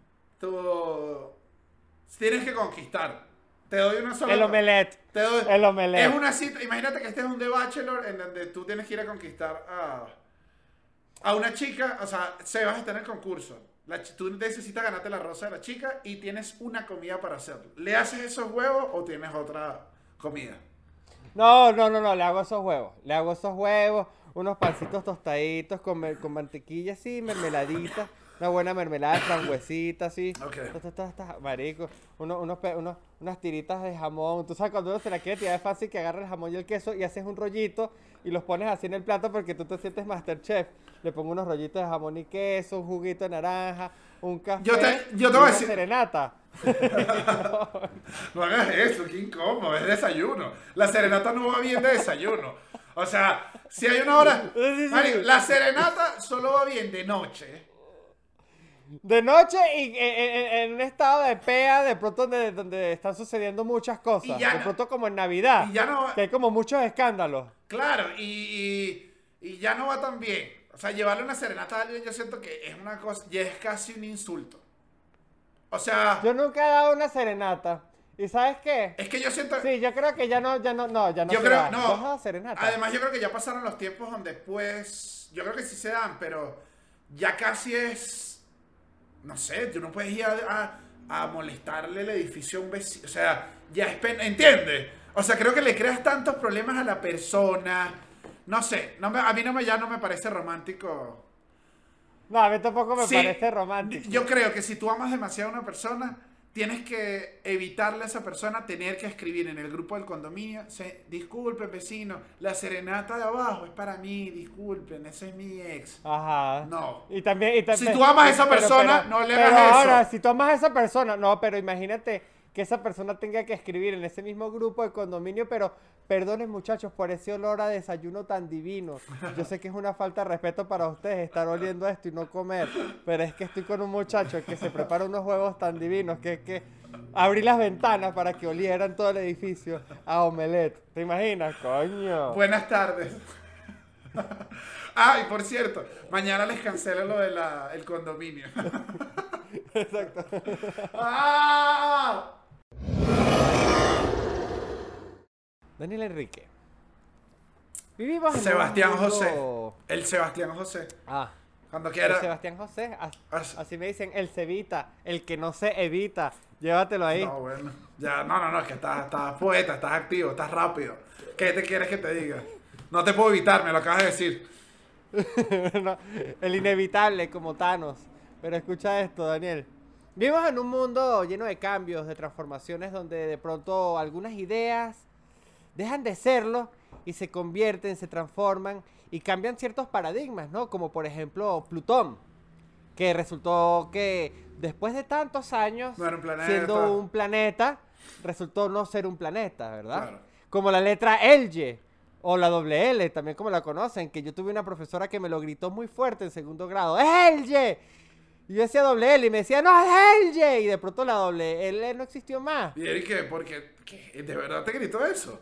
Tienes que conquistar. Te doy una sola. El omelette. El omelette. Es una cita. Imagínate que este es un The Bachelor en donde tú tienes que ir a conquistar a una chica. O sea, se vas a estar en el concurso. Tú necesitas ganarte la rosa de la chica y tienes una comida para hacerlo. ¿Le haces esos huevos o tienes otra comida? No, le hago esos huevos. Unos pancitos tostaditos con mantequilla así, mermeladita. Una buena mermelada de frambuesita, así. Ok. Marico. Unas tiritas de jamón. Tú sabes cuando uno se la quiere tirar es fácil que agarra el jamón y el queso y haces un rollito y los pones así en el plato porque tú te sientes Masterchef. Le pongo unos rollitos de jamón y queso, un juguito de naranja, un café Yo te y voy a una decir. serenata. No hagas eso, qué incómodo, es desayuno. La serenata no va bien de desayuno. O sea, si hay una hora. Sí. Marico, la serenata solo va bien de noche. De noche y en un estado de pea, de pronto donde están sucediendo muchas cosas. Y ya De no- pronto como en Navidad, y ya no- que hay como muchos escándalos. Claro, y ya no va tan bien. O sea, llevarle una serenata a alguien, yo siento que es una cosa, ya es casi un insulto. O sea, Yo nunca he dado una serenata. ¿Y sabes qué? es que yo siento. Sí, yo creo que ya no Yo se creo, da. no. ¿Tú has dado serenata? Además, yo creo que ya pasaron los tiempos donde, pues, yo creo que sí se dan, pero ya casi es. No sé, tú no puedes ir a molestarle el edificio a un vecino. O sea, ya es pena. ¿Entiendes? O sea, creo que le creas tantos problemas a la persona. No sé, a mí ya no me parece romántico. No, a mí tampoco me Sí, parece romántico. Yo creo que si tú amas demasiado a una persona, tienes que evitarle a esa persona tener que escribir en el grupo del condominio, disculpen vecino, la serenata de abajo es para mí, disculpen, ese es mi ex. Ajá. No. Y también, Si tú amas a esa persona, no le hagas eso. Ahora, si tú amas a esa persona, no, pero imagínate que esa persona tenga que escribir en ese mismo grupo de condominio, pero perdonen muchachos por ese olor a desayuno tan divino. Yo sé que es una falta de respeto para ustedes estar oliendo esto y no comer, pero es que estoy con un muchacho que se prepara unos huevos tan divinos que abrí las ventanas para que olieran todo el edificio a omelette. ¿Te imaginas? Coño. Buenas tardes. Ah, y por cierto, mañana les cancelo lo del el condominio. Exacto. ¡Ah! Daniel Enrique. Vivimos en un Sebastián mundo- José. El Sebastián José. Ah, Cuando el quiera. Sebastián José. As- Así me dicen, el Cevita, el que no se evita. Llévatelo ahí. No, bueno. Ya, no, es que estás poeta, estás activo, estás rápido. ¿Qué te quieres que te diga? No te puedo evitar, me lo acabas de decir. No, el inevitable, como Thanos. Pero escucha esto, Daniel. Vivimos en un mundo lleno de cambios, de transformaciones, donde de pronto algunas ideas dejan de serlo y se convierten, se transforman y cambian ciertos paradigmas, ¿no? Como por ejemplo Plutón, que resultó que después de tantos años No era un planeta. siendo un planeta, resultó no ser un planeta, ¿verdad? Claro. Como la letra L o la doble L, también como la conocen, que yo tuve una profesora que me lo gritó muy fuerte en segundo grado, ¡es L! Y yo decía doble L y me decía, ¡no, es L! Y de pronto la doble L no existió más. ¿Y Eric qué? ¿Qué? ¿De verdad te gritó eso?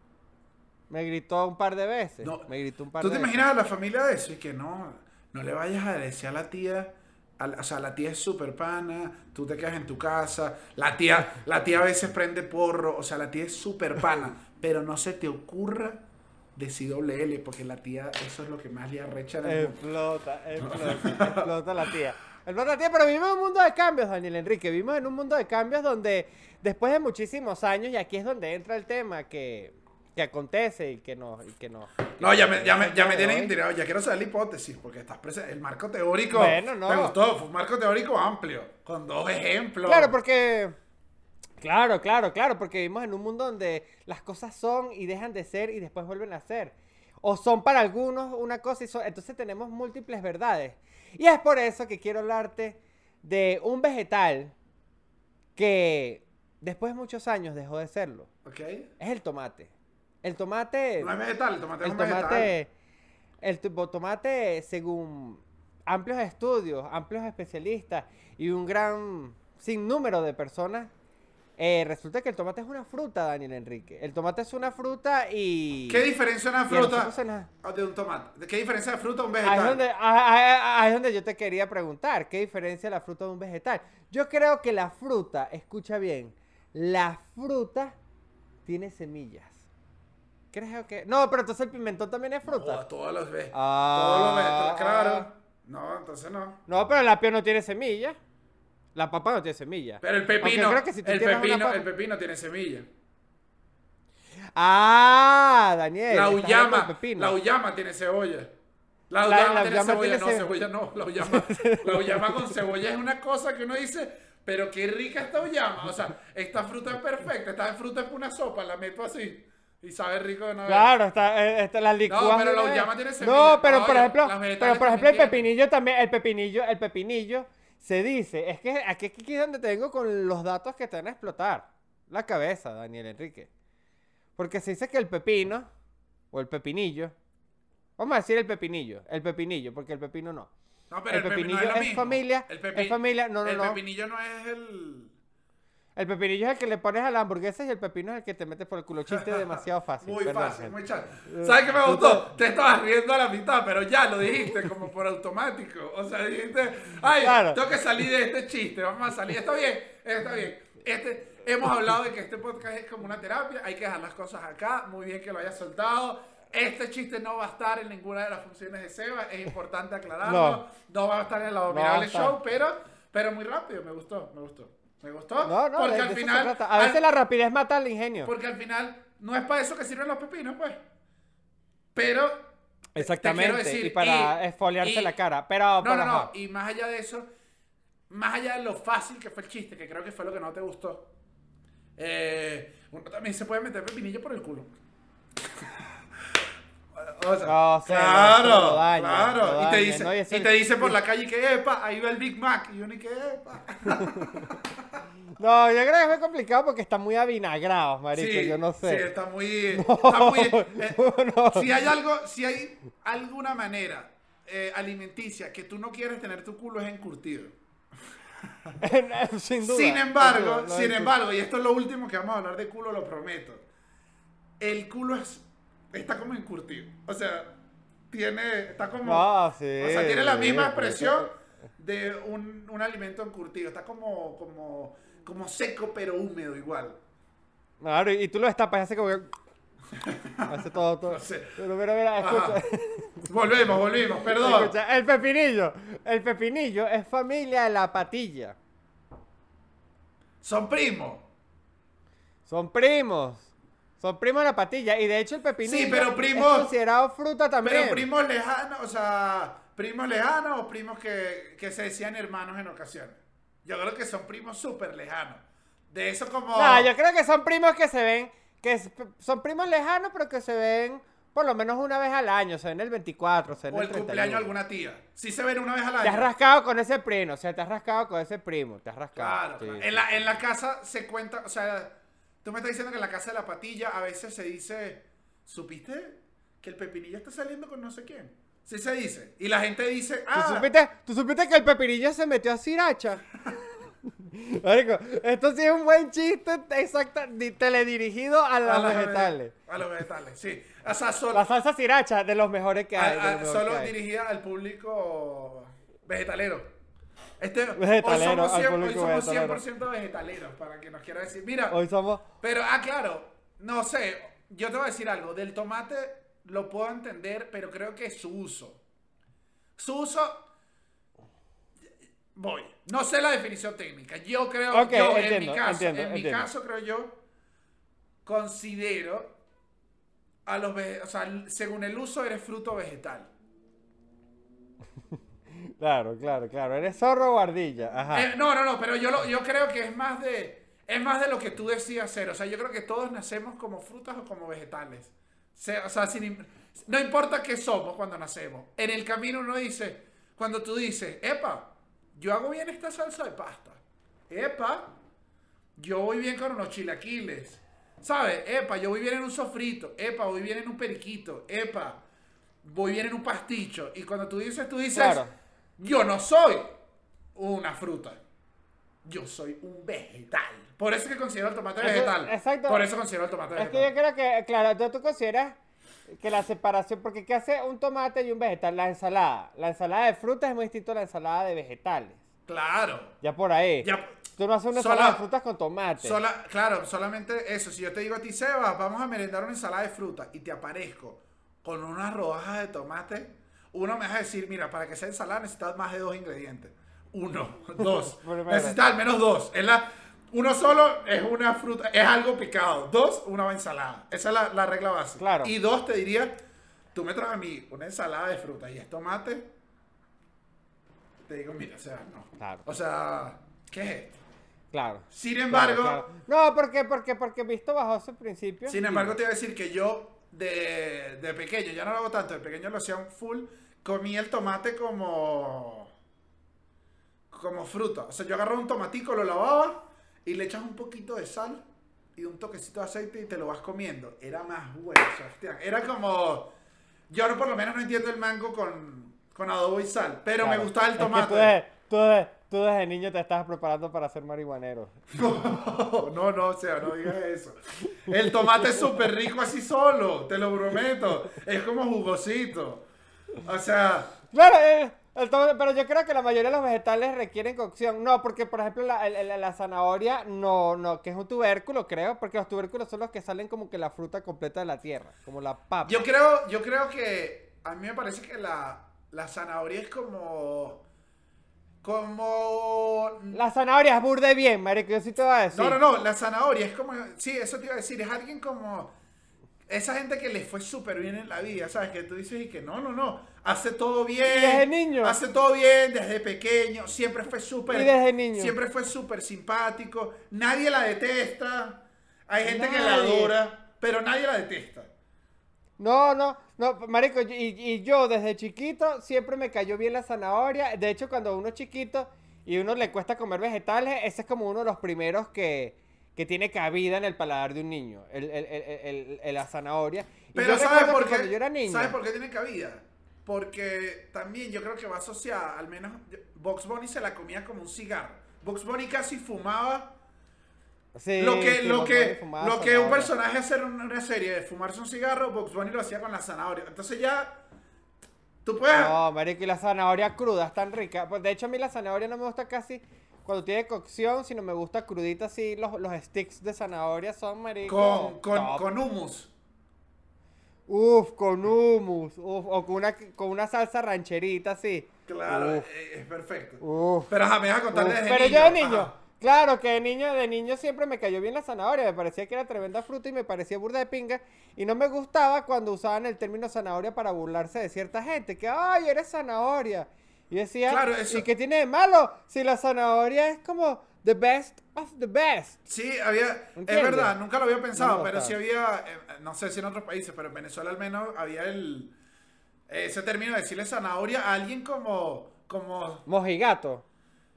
Me gritó un par de veces. No. Me gritó un par ¿Tú de te veces. imaginas a la familia de eso? Y que no le vayas a decir a la tía. O sea, la tía es súper pana, tú te quedas en tu casa, la tía a veces prende porro, o sea, la tía es súper pana, pero no se te ocurra decir doble L, porque la tía, eso es lo que más le arrecha en el mundo. Explota la tía. Explota la tía, pero vivimos en un mundo de cambios, Daniel Enrique. Vivimos en un mundo de cambios donde después de muchísimos años, y aquí es donde entra el tema que acontece y que no. No, ya me tienen intrigado, ya quiero saber la hipótesis, porque estás presente. El marco teórico, Bueno, no. me gustó, fue un marco teórico amplio, con 2 ejemplos. Claro, porque. Claro, porque vivimos en un mundo donde las cosas son y dejan de ser y después vuelven a ser. O son para algunos una cosa y entonces tenemos múltiples verdades. Y es por eso que quiero hablarte de un vegetal que después de muchos años dejó de serlo. ¿Ok? Es el tomate. El tomate. No es vegetal, el tomate es El un vegetal. tomate. Tomate, según amplios estudios, amplios especialistas y un gran sinnúmero de personas, resulta que el tomate es una fruta, Daniel Enrique. El tomate es una fruta y... ¿Qué diferencia una y a fruta nosotros de un tomate? ¿Qué diferencia de fruta a un Ahí vegetal? ahí es donde yo te quería preguntar, ¿qué diferencia la fruta de un vegetal? Yo creo que la fruta, escucha bien, la fruta tiene semillas. ¿Crees que...? No, pero entonces el pimentón también es fruta. No, todos los vegetales. Ah. Todos los vegetales, claro. No, entonces no. No, pero el apio no tiene semilla. La papa no tiene semilla. Pero el Aunque pepino, creo que si tú tienes una papa- el pepino tiene semilla. Ah, Daniel. La estás hablando del uyama, pepino. la uyama tiene cebolla. La auyama tiene auyama cebolla, no, tiene cebolla no. La auyama con cebolla es una cosa que uno dice, pero qué rica esta auyama. O sea, esta fruta es perfecta. Esta fruta es una sopa, la meto así. Y sabe rico de una vez. Claro, las licuas. No, pero la de una vez. auyama tiene semilla. No, pero Oye, por ejemplo, las vegetales el también tienen. pepinillo también, el pepinillo se dice, es que aquí es donde tengo con los datos que te van a explotar la cabeza, Daniel Enrique. Porque se dice que el pepino, o el pepinillo, vamos a decir el pepinillo, porque el pepino no. No, pero El el pepino pepinillo es lo es mismo. familia, es familia, no. El pepinillo no es el... El pepinillo es el que le pones a la hamburguesa y el pepino es el que te metes por el culo. Chiste demasiado fácil. Muy perdón, fácil, gente. muy chato. ¿Sabes qué me gustó? Te estabas riendo a la mitad, pero ya lo dijiste como por automático. O sea, dijiste, ay, Claro. tengo que salir de este chiste, vamos a salir. Está bien, está bien. Hemos hablado de que este podcast es como una terapia, hay que dejar las cosas acá, muy bien que lo hayas soltado. Este chiste no va a estar en ninguna de las funciones de Seba, es importante aclararlo. No va a estar en el Abominable Show, pero muy rápido, me gustó. Me gustó. No, porque de al eso se final. trata. A veces la rapidez mata al ingenio. Porque al final no es para eso que sirven los pepinos, pues. Pero. Exactamente. Te quiero decir, y para esfoliarse la cara. Pero, No. ajá. Y más allá de eso, más allá de lo fácil que fue el chiste, que creo que fue lo que no te gustó. Uno también se puede meter pepinillo por el culo. O sea, No, sé, claro, lo daña, claro. lo Y daña, te dice por la calle que epa, ahí va el Big Mac. Y uno y que epa. No, yo creo que fue complicado porque están muy avinagrados, marico. Yo no sé. Sí, está muy. Está muy no. Si hay alguna manera alimenticia que tú no quieres tener tu culo es encurtido. Sin duda. Sin embargo, y esto es lo último que vamos a hablar de culo, lo prometo. El culo está como encurtido. O sea, está como. No, sí, o sea, tiene la misma sí, expresión de un alimento encurtido. Está como seco pero húmedo igual. Claro, y tú lo destapas y hace como que. Hace todo. No sé. Pero mira, escucha. Volvimos, perdón. Escucha, el pepinillo es familia de la patilla. Son primos. Son primos de la patilla. Y de hecho el pepinillo Sí, pero primos- es considerado fruta también. Pero primos lejanos, o sea, primos lejanos o primos que se decían hermanos en ocasiones. Yo creo que son primos súper lejanos. De eso como... No, yo creo que son primos que se ven, son primos lejanos, pero que se ven por lo menos una vez al año. Se ven el 24, se ven o el el 31. cumpleaños de alguna tía. Sí se ven una vez al Te has año. rascado con ese primo, o sea, te has rascado con ese primo, te has rascado. Claro, Sí, claro. sí. En la casa se cuenta, o sea, tú me estás diciendo que en la casa de la patilla a veces se dice, ¿supiste que el pepinillo está saliendo con no sé quién? Sí se dice. Y la gente dice, ¿Tú supiste que el pepinillo se metió a sriracha? Marico, esto sí es un buen chiste exacto, teledirigido a los vegetales. A los vegetales, sí. O sea, La salsa sriracha, de los mejores que hay. de los mejores solo que hay. dirigida al público vegetalero. Vegetalero, hoy al público somos vegetalero. 100% vegetaleros, para que nos quiera decir. Mira, Hoy somos... pero, claro, no sé, yo te voy a decir algo. Del tomate lo puedo entender, pero creo que su uso. No sé la definición técnica. Yo creo, Ok, en mi entiendo. caso creo yo, considero a los o sea, según el uso eres fruto vegetal. Claro. ¿Eres zorro o ardilla? Ajá. No, pero yo creo que es más de lo que tú decías ser. O sea, yo creo que todos nacemos como frutas o como vegetales. O sea, no importa qué somos cuando nacemos. En el camino uno dice, cuando tú dices, epa, yo hago bien esta salsa de pasta. Epa, yo voy bien con unos chilaquiles. ¿Sabes? Epa, yo voy bien en un sofrito. Epa, voy bien en un periquito. Epa, voy bien en un pasticho. Y cuando tú dices, Claro. yo no soy una fruta. Yo soy un vegetal. Por eso es que considero el tomate vegetal. Exacto. Por eso considero el tomate Es que vegetal. yo creo que, claro, tú consideras que la separación, porque ¿qué hace un tomate y un vegetal? La ensalada. La ensalada de frutas es muy distinta a la ensalada de vegetales. Claro. Ya por ahí. Ya, Tú no haces una ensalada de frutas con tomate. claro, solamente eso. Si yo te digo a ti, Seba, vamos a merendar una ensalada de fruta y te aparezco con unas rodajas de tomate, uno me va a decir, mira, para que sea ensalada necesitas más de 2 ingredientes. 1, 2. Primero. Necesitas al menos 2. Uno solo es una fruta, es algo picado. 2, una ensalada. Esa es la regla básica. Claro. Y 2, te diría, tú me traes a mí una ensalada de frutas y es tomate, te digo, mira, o sea, no. Claro. O sea, ¿qué es esto? Claro. Sin embargo, Claro. No, porque visto bajo ese principio. sin embargo, te voy a decir que yo de pequeño, ya no lo hago tanto, de pequeño lo hacía un full, comía el tomate como fruta. O sea, yo agarraba un tomatico, lo lavaba y le echas un poquito de sal y un toquecito de aceite y te lo vas comiendo. Era más bueno, Sebastián. Era como... Yo por lo menos no entiendo el mango con adobo y sal, pero Claro. me gustaba el Es que tomate. tú desde niño te estabas preparando para ser marihuanero. No, o sea, no digas eso. El tomate es súper rico así solo, te lo prometo. Es como jugosito. O sea, Claro, pero yo creo que la mayoría de los vegetales requieren cocción. No, porque por ejemplo la zanahoria no, que es un tubérculo, creo, porque los tubérculos son los que salen como que la fruta completa de la tierra, como la papa. yo creo que a mí me parece que la zanahoria es como... La zanahoria es burde bien, marico, yo sí te voy a decir. No, la zanahoria es como... Sí, eso te iba a decir, es alguien como... Esa gente que le fue súper bien en la vida, ¿sabes? Que tú dices y que no, hace todo bien. Y desde niño. Hace todo bien desde pequeño, siempre fue súper... Y desde niño. Siempre fue súper simpático, nadie la detesta, hay gente que la Nadie. adora, pero nadie la detesta. No, marico, y yo desde chiquito siempre me cayó bien la zanahoria. De hecho, cuando uno es chiquito y uno le cuesta comer vegetales, ese es como uno de los primeros que tiene cabida en el paladar de un niño, la zanahoria. Y Pero yo ¿sabes recuerdo por que cuando yo qué? era niño, ¿Sabes por qué tiene cabida? Porque también yo creo que va asociada, al menos Bugs Bunny se la comía como un cigarro. Bugs Bunny casi fumaba sí, lo que, sí, lo Bugs que, Bunny fumaba lo que un zanahoria. personaje hacer en una serie de fumarse un cigarro, Bugs Bunny lo hacía con la zanahoria. Entonces ya, tú puedes... No, marico, y la zanahoria cruda es tan rica. Pues de hecho a mí la zanahoria no me gusta casi cuando tiene cocción, sino me gusta crudita así. Los sticks de zanahoria son, marico, top. con hummus. Uf, con hummus, o con una salsa rancherita así. Claro, Uf, es perfecto. uf, Pero ajá, me vas a contar uf. desde Pero niño. yo de niño, Ajá. claro que de niño siempre me cayó bien la zanahoria, me parecía que era tremenda fruta y me parecía burda de pinga. Y no me gustaba cuando usaban el término zanahoria para burlarse de cierta gente, que, ay, eres zanahoria. Y decía, Claro, eso- ¿y qué tiene de malo? Si la zanahoria es como the best of the best. Sí, había, es ¿Entiendes? verdad, nunca lo había pensado, No, pero está. sí había, no sé si en otros países, pero en Venezuela al menos había ese término de decirle zanahoria a alguien como, Mojigato.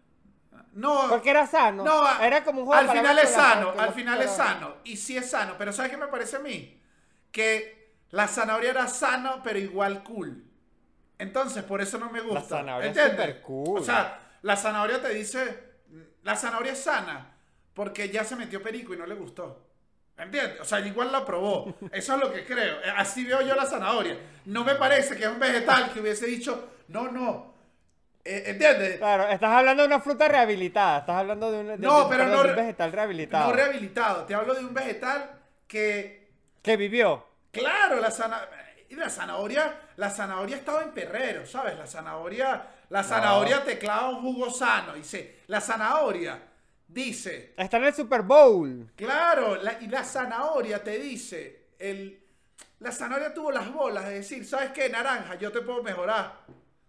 no, Porque era sano. no, Era como un juego al de final palabras es con la- sano, con al los- final con es los- sano, y sí es sano, pero ¿sabes qué me parece a mí? Que la zanahoria era sano, pero igual cool. Entonces, por eso no me gusta. La zanahoria es ¿entiendes? súper cool. O sea, la zanahoria te dice, la zanahoria es sana, porque ya se metió perico y no le gustó. ¿Entiendes? O sea, igual la probó. Eso es lo que creo. Así veo yo la zanahoria. No me parece que es un vegetal que hubiese dicho, no. ¿Entiendes? Claro, estás hablando de una fruta rehabilitada. Estás hablando de un, No, pero perdón, no de un re- vegetal rehabilitado. No rehabilitado. Te hablo de un vegetal que, Que vivió. claro, la zanahoria estaba en Perrero, ¿sabes? La zanahoria te clava un jugo sano. Dice, la zanahoria dice, Está en el Super Bowl. claro, y la zanahoria te dice, la zanahoria tuvo las bolas de decir, ¿sabes qué? Naranja, yo te puedo mejorar.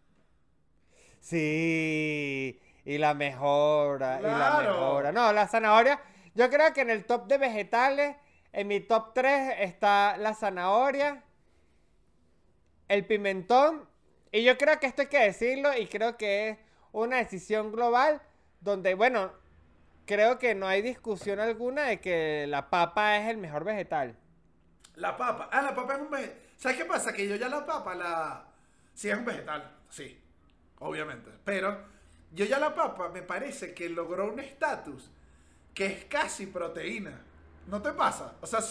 Sí. Y la mejora. Y la Claro. mejora. No, la zanahoria. Yo creo que en el top de vegetales, en mi top 3 está la zanahoria, el pimentón. Y yo creo que esto hay que decirlo y creo que es una decisión global donde, bueno, creo que no hay discusión alguna de que la papa es el mejor vegetal. La papa. La papa es un vegetal. ¿Sabes qué pasa? Que yo ya la papa sí, es un vegetal, sí, obviamente. Pero yo ya la papa me parece que logró un estatus que es casi proteína. ¿No te pasa? O sea,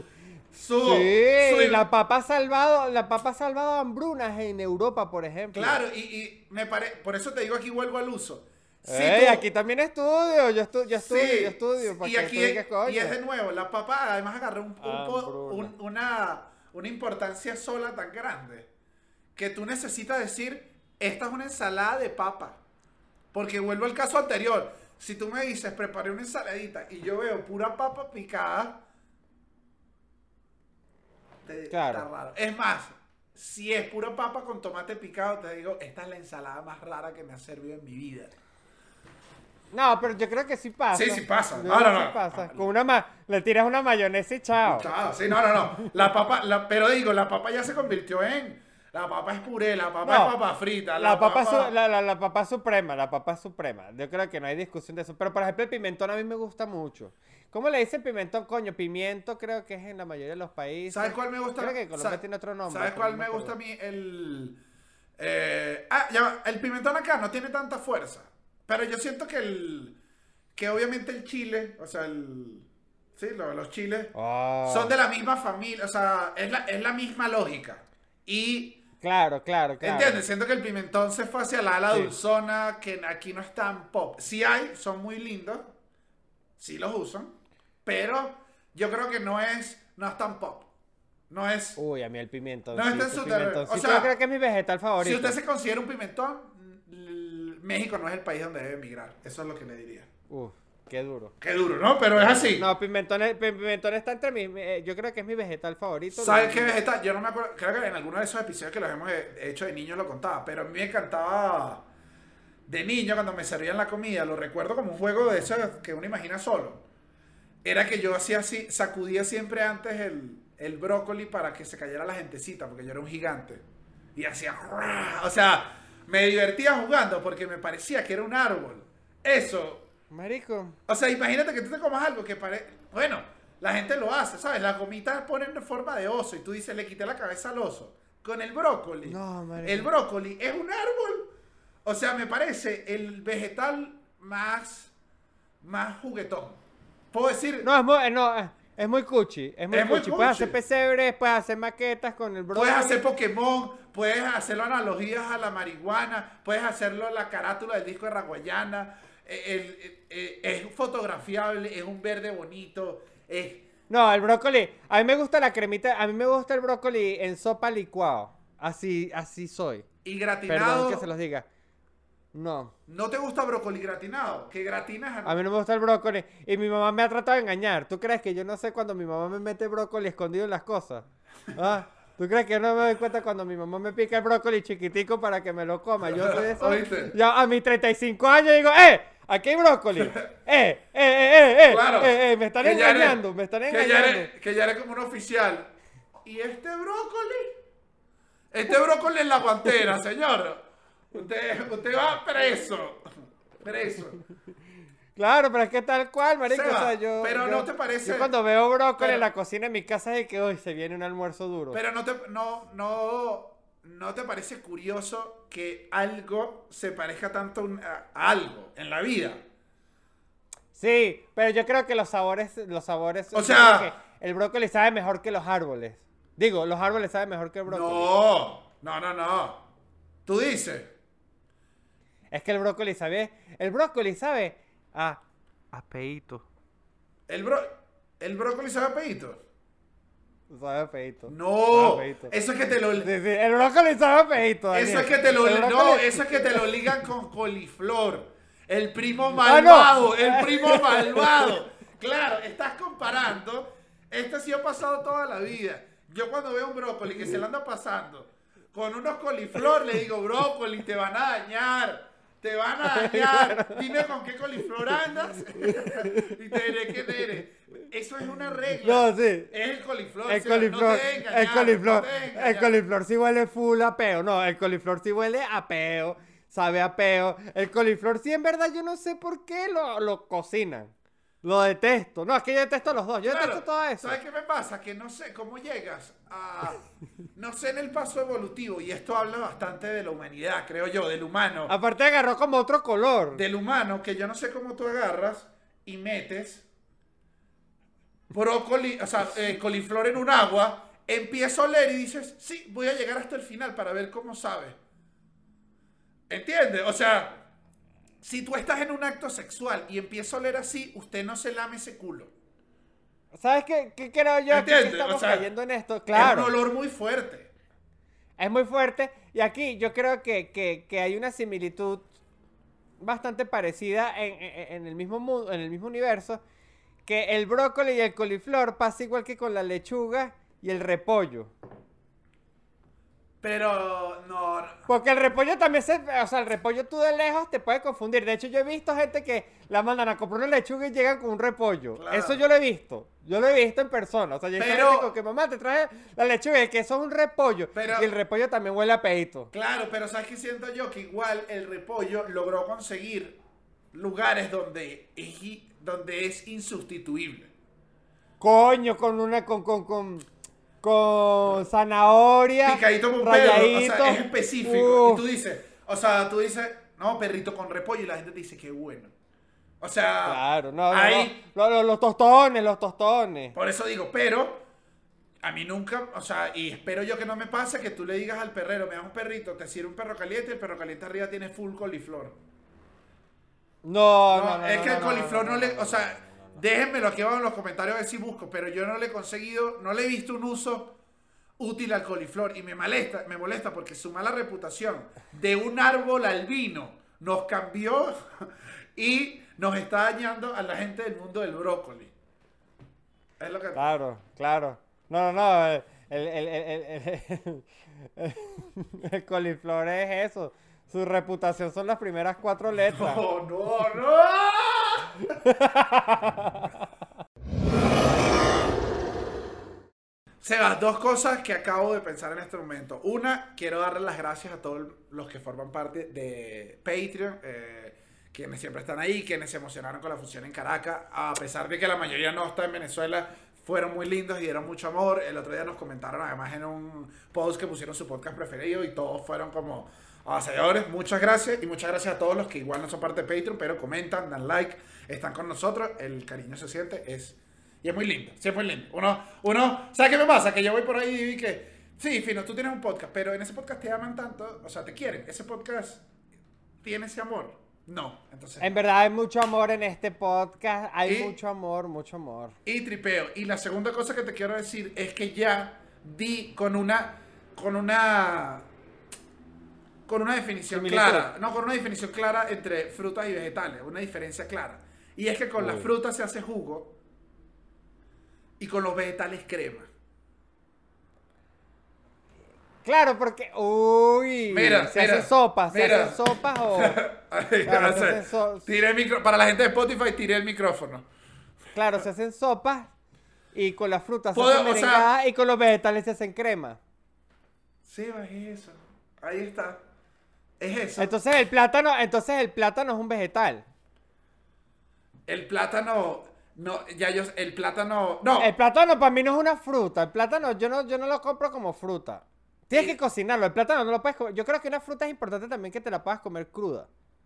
Sí, la papa ha salvado hambrunas en Europa, por ejemplo. Claro, y por eso te digo, aquí vuelvo al uso. Si Ey, tú- aquí también estudio, yo Sí, estudio, para y que aquí tú digas, coño. y es de nuevo, la papa además agarró Hambruna. una importancia sola tan grande que tú necesitas decir, esta es una ensalada de papa. Porque vuelvo al caso anterior, si tú me dices, preparé una ensaladita y yo veo pura papa picada, Claro. está raro. Es más, Si es pura papa con tomate picado, te digo, esta es la ensalada más rara que me ha servido en mi vida. No, pero yo creo que sí pasa. Sí, sí pasa. Yo No, creo no, que no. sí pasa. Con le tiras una mayonesa y chao. Chao, sí, no, no, no. La papa, pero digo, la papa ya se convirtió en. La papa es puré, la papa No, es papa frita. la papa, la papa suprema, la papa suprema. Yo creo que no hay discusión de eso. Pero, por ejemplo, el pimentón a mí me gusta mucho. ¿Cómo le dicen pimentón, coño? Pimiento creo que es en la mayoría de los países. ¿Sabes cuál me gusta? Creo que Colombia tiene otro nombre. ¿Sabes pero cuál no me acuerdo. gusta a mí? Ya va, el pimentón acá no tiene tanta fuerza. Pero yo siento que obviamente el chile, o sea, sí, los chiles, Oh. son de la misma familia, o sea, es la misma lógica. Y Claro, claro, claro. ¿entiendes? Siento que el pimentón se fue hacia la ala Sí. dulzona, que aquí no es tan pop. Sí hay, son muy lindos, sí los usan, pero yo creo que no es tan pop. No es... Uy, a mí el pimentón. No, este es su terreno. O sea, yo creo que es mi vegetal Si favorito. usted se considera un pimentón, México no es el país donde debe emigrar. Eso es lo que le diría. Qué duro. Qué duro, ¿no? Pero es así. No, pimentón está entre mis... yo creo que es mi vegetal favorito. ¿Sabes qué vegetal? Yo no me acuerdo, creo que en alguno de esos episodios que los hemos hecho de niño lo contaba, pero a mí me encantaba de niño cuando me servían la comida, lo recuerdo como un juego de esos que uno imagina solo. Era que yo hacía así, sacudía siempre antes el brócoli para que se cayera la gentecita, porque yo era un gigante. Y hacía... O sea, me divertía jugando porque me parecía que era un árbol. Eso... Marico. O sea, imagínate que tú te comas algo que parece... Bueno, la gente lo hace, ¿sabes? Las gomitas ponen en forma de oso y tú dices, le quité la cabeza al oso. Con el brócoli. No, marico. El brócoli es un árbol. O sea, me parece el vegetal más juguetón. Puedo decir... Es muy cuchi. Es muy Es muy cuchi. Puedes cuchi. hacer pesebres, puedes hacer maquetas con el brócoli. Puedes hacer Pokémon, puedes hacerlo analogías a la marihuana, puedes hacerlo la carátula del disco de Raguayana. Es fotografiable, es un verde bonito, es... No, el brócoli. A mí me gusta la cremita. A mí me gusta el brócoli en sopa licuado. Así soy. Y Perdón gratinado. que se los diga. No. ¿No te gusta brócoli gratinado? Que gratinas A mí no me gusta el brócoli. Y mi mamá me ha tratado de engañar. ¿Tú crees que yo no sé cuando mi mamá me mete brócoli escondido en las cosas? ¿Ah? ¿Tú crees que yo no me doy cuenta cuando mi mamá me pica el brócoli chiquitico para que me lo coma? Yo soy eso. ¿Oíste? Ya a mis 35 años digo, aquí hay brócoli. Claro. Me están Que ya eres- engañando, me están engañando. Que ya eres como un oficial. ¿Y este brócoli? Este brócoli en la guantera, señor. Usted va preso. Preso. Claro, pero es que tal cual, marico. Seba, O sea, yo, pero yo- ¿no te parece- Yo cuando veo brócoli pero- en la cocina en mi casa es de que hoy se viene un almuerzo duro. Pero no te parece curioso que algo se parezca tanto a algo en la vida. Sí, pero yo creo que los sabores, O yo sea- creo que el brócoli sabe mejor que los árboles. Digo, los árboles saben mejor que el brócoli. No. Tú dices. Es que el brócoli sabe a peito. El brócoli sabe a peito. Sabe a peito. No, Sabe a peito. eso es que te lo... Sí, el brócoli sabe a peito, Eso Daniel. es que te lo... El No, brócoli- eso es que te lo ligan con coliflor. El primo no. malvado, el primo malvado. Claro, estás comparando. Esto sí ha pasado toda la vida. Yo cuando veo un brócoli que se lo anda pasando con unos coliflor, le digo, brócoli, te van a dañar. Te van a dañar. Dime con qué coliflor andas y te diré quién eres. Eso es una regla. No, sí. Es el coliflor. El o sea, coliflor, no te dejes engañar, el coliflor, no te dejes el engañar. coliflor sí huele full a peo. No, el coliflor sí huele a peo, sabe a peo. El coliflor sí, en verdad, yo no sé por qué lo cocinan. Lo detesto. No, es que yo detesto los dos. Yo Claro, detesto todo eso. ¿sabes qué me pasa? Que no sé cómo llegas a... No sé en el paso evolutivo, y esto habla bastante de la humanidad, creo yo, del humano. Aparte agarró como otro color. Del humano, que yo no sé cómo tú agarras y metes brócoli, o sea, coliflor en un agua, empieza a oler y dices, sí, voy a llegar hasta el final para ver cómo sabe. ¿Entiendes? O sea, si tú estás en un acto sexual y empieza a oler así, usted no se lame ese culo. ¿Sabes qué creo yo? Aquí ¿Entiendes? estamos O sea, cayendo en esto. Es Claro. un olor muy fuerte. Es muy fuerte. Y aquí yo creo que hay una similitud bastante parecida en el mismo mundo, en el mismo universo. Que el brócoli y el coliflor pasa igual que con la lechuga y el repollo. Pero no. Porque el repollo también o sea, el repollo tú de lejos te puede confundir. De hecho, yo he visto gente que la mandan a comprar una lechuga y llegan con un repollo. Claro. Eso yo lo he visto. Yo lo he visto en persona. O sea, yo he visto Pero- gente con que mamá te traje la lechuga y que eso es un repollo. Pero- y el repollo también huele a peito. Claro, pero ¿sabes qué siento yo? Que igual el repollo logró conseguir lugares donde es insustituible. Coño, con zanahoria. Picadito como un perro, o ralladito. sea, es específico. Uf. Y tú dices, no, perrito con repollo, y la gente te dice, qué bueno. O sea, Claro, no, ahí, los tostones, los tostones. por eso digo, pero a mí nunca, o sea, y espero yo que no me pase que tú le digas al perrero, me das un perrito, te sirve un perro caliente, y el perro caliente arriba tiene full coliflor. No, es que el coliflor no le, o sea, déjenmelo aquí abajo en los comentarios a ver si busco, pero yo no le he conseguido, no le he visto un uso útil al coliflor y me molesta porque su mala reputación de un árbol albino nos cambió y nos está dañando a la gente del mundo del brócoli. Es lo que... Claro, claro. No. El coliflor es eso. Su reputación son las primeras 4 letras. No. Sebas, 2 cosas que acabo de pensar en este momento. Una, quiero darle las gracias a todos los que forman parte de Patreon, quienes siempre están ahí, quienes se emocionaron con la función en Caracas, a pesar de que la mayoría no está en Venezuela, fueron muy lindos y dieron mucho amor. El otro día nos comentaron además en un post que pusieron su podcast preferido y todos fueron como avasalladores. Muchas gracias y muchas gracias a todos los que igual no son parte de Patreon, pero comentan, dan like, están con nosotros. El cariño se siente, y es muy lindo, sí es muy lindo. ¿Sabes qué me pasa? Que yo voy por ahí y vi que, sí, Fino, tú tienes un podcast, pero en ese podcast te aman tanto, o sea, te quieren. Ese podcast tiene ese amor. No, entonces... En verdad hay mucho amor en este podcast. Hay Y- mucho amor, mucho amor. Y tripeo. Y la segunda cosa que te quiero decir es que ya di con una definición Similitud. clara. No, con una definición clara entre frutas y vegetales. Una diferencia clara. Y es que con las Uy. frutas se hace jugo y con los vegetales crema. Claro, porque. Uy. Mira, se mira, hacen sopas. Se mira. hacen sopas o. Ay, Claro, no se sé. hacen Tiré el micro, para la gente de Spotify, tiré el micrófono. Claro, se hacen sopas. Y con las frutas se Puedo- hacen o sea- merengadas y con los vegetales se hacen crema. Sí, es eso. Ahí está. Es eso. Entonces el plátano es un vegetal. El plátano. No, el plátano. No. El plátano para mí no es una fruta. El plátano yo no lo compro como fruta. Tienes Sí. que cocinarlo. El plátano no lo puedes comer. Yo creo que una fruta es importante también que te la puedas comer cruda.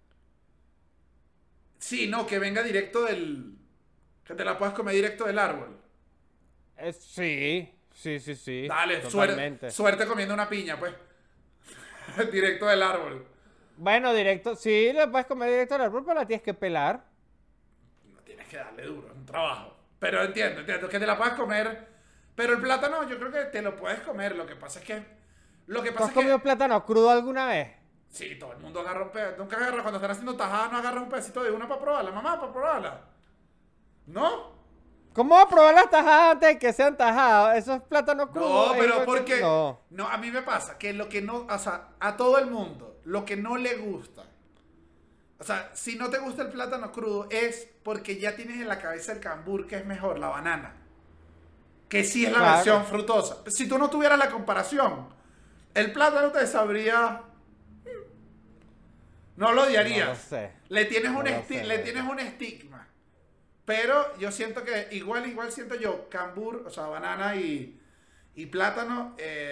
Sí, no, que venga directo del. Que te la puedas comer directo del árbol. Sí. Dale, Totalmente. suerte comiendo una piña, pues. Directo del árbol. Bueno, directo. Sí, la puedes comer directo al árbol, pero la tienes que pelar. No tienes que darle duro, es un trabajo. Pero entiendo, que te la puedas comer. Pero el plátano, yo creo que te lo puedes comer. Lo que pasa es que. Lo que ¿Tú pasa has es que. comido plátano crudo alguna vez? Sí, todo el mundo agarra un pedacito. Nunca agarra, cuando están haciendo tajada, no agarra un pedacito de una para probarla. Mamá, para probarla. ¿No? ¿Cómo va a probar las tajadas antes de que sean tajadas? Eso es plátano crudo. No, es pero igual que- porque. No. No, a mí me pasa que lo que no. O sea, a todo el mundo, lo que no le gusta. O sea, si no te gusta el plátano crudo, es porque ya tienes en la cabeza el cambur, que es mejor, la banana. Que sí es la Claro. versión frutosa. Si tú no tuvieras la comparación, el plátano te sabría. No lo odiarías. No lo sé. Le tienes No un lo esti- sé, le no. tienes un estigma. Pero yo siento que igual siento yo, cambur, o sea, banana y plátano,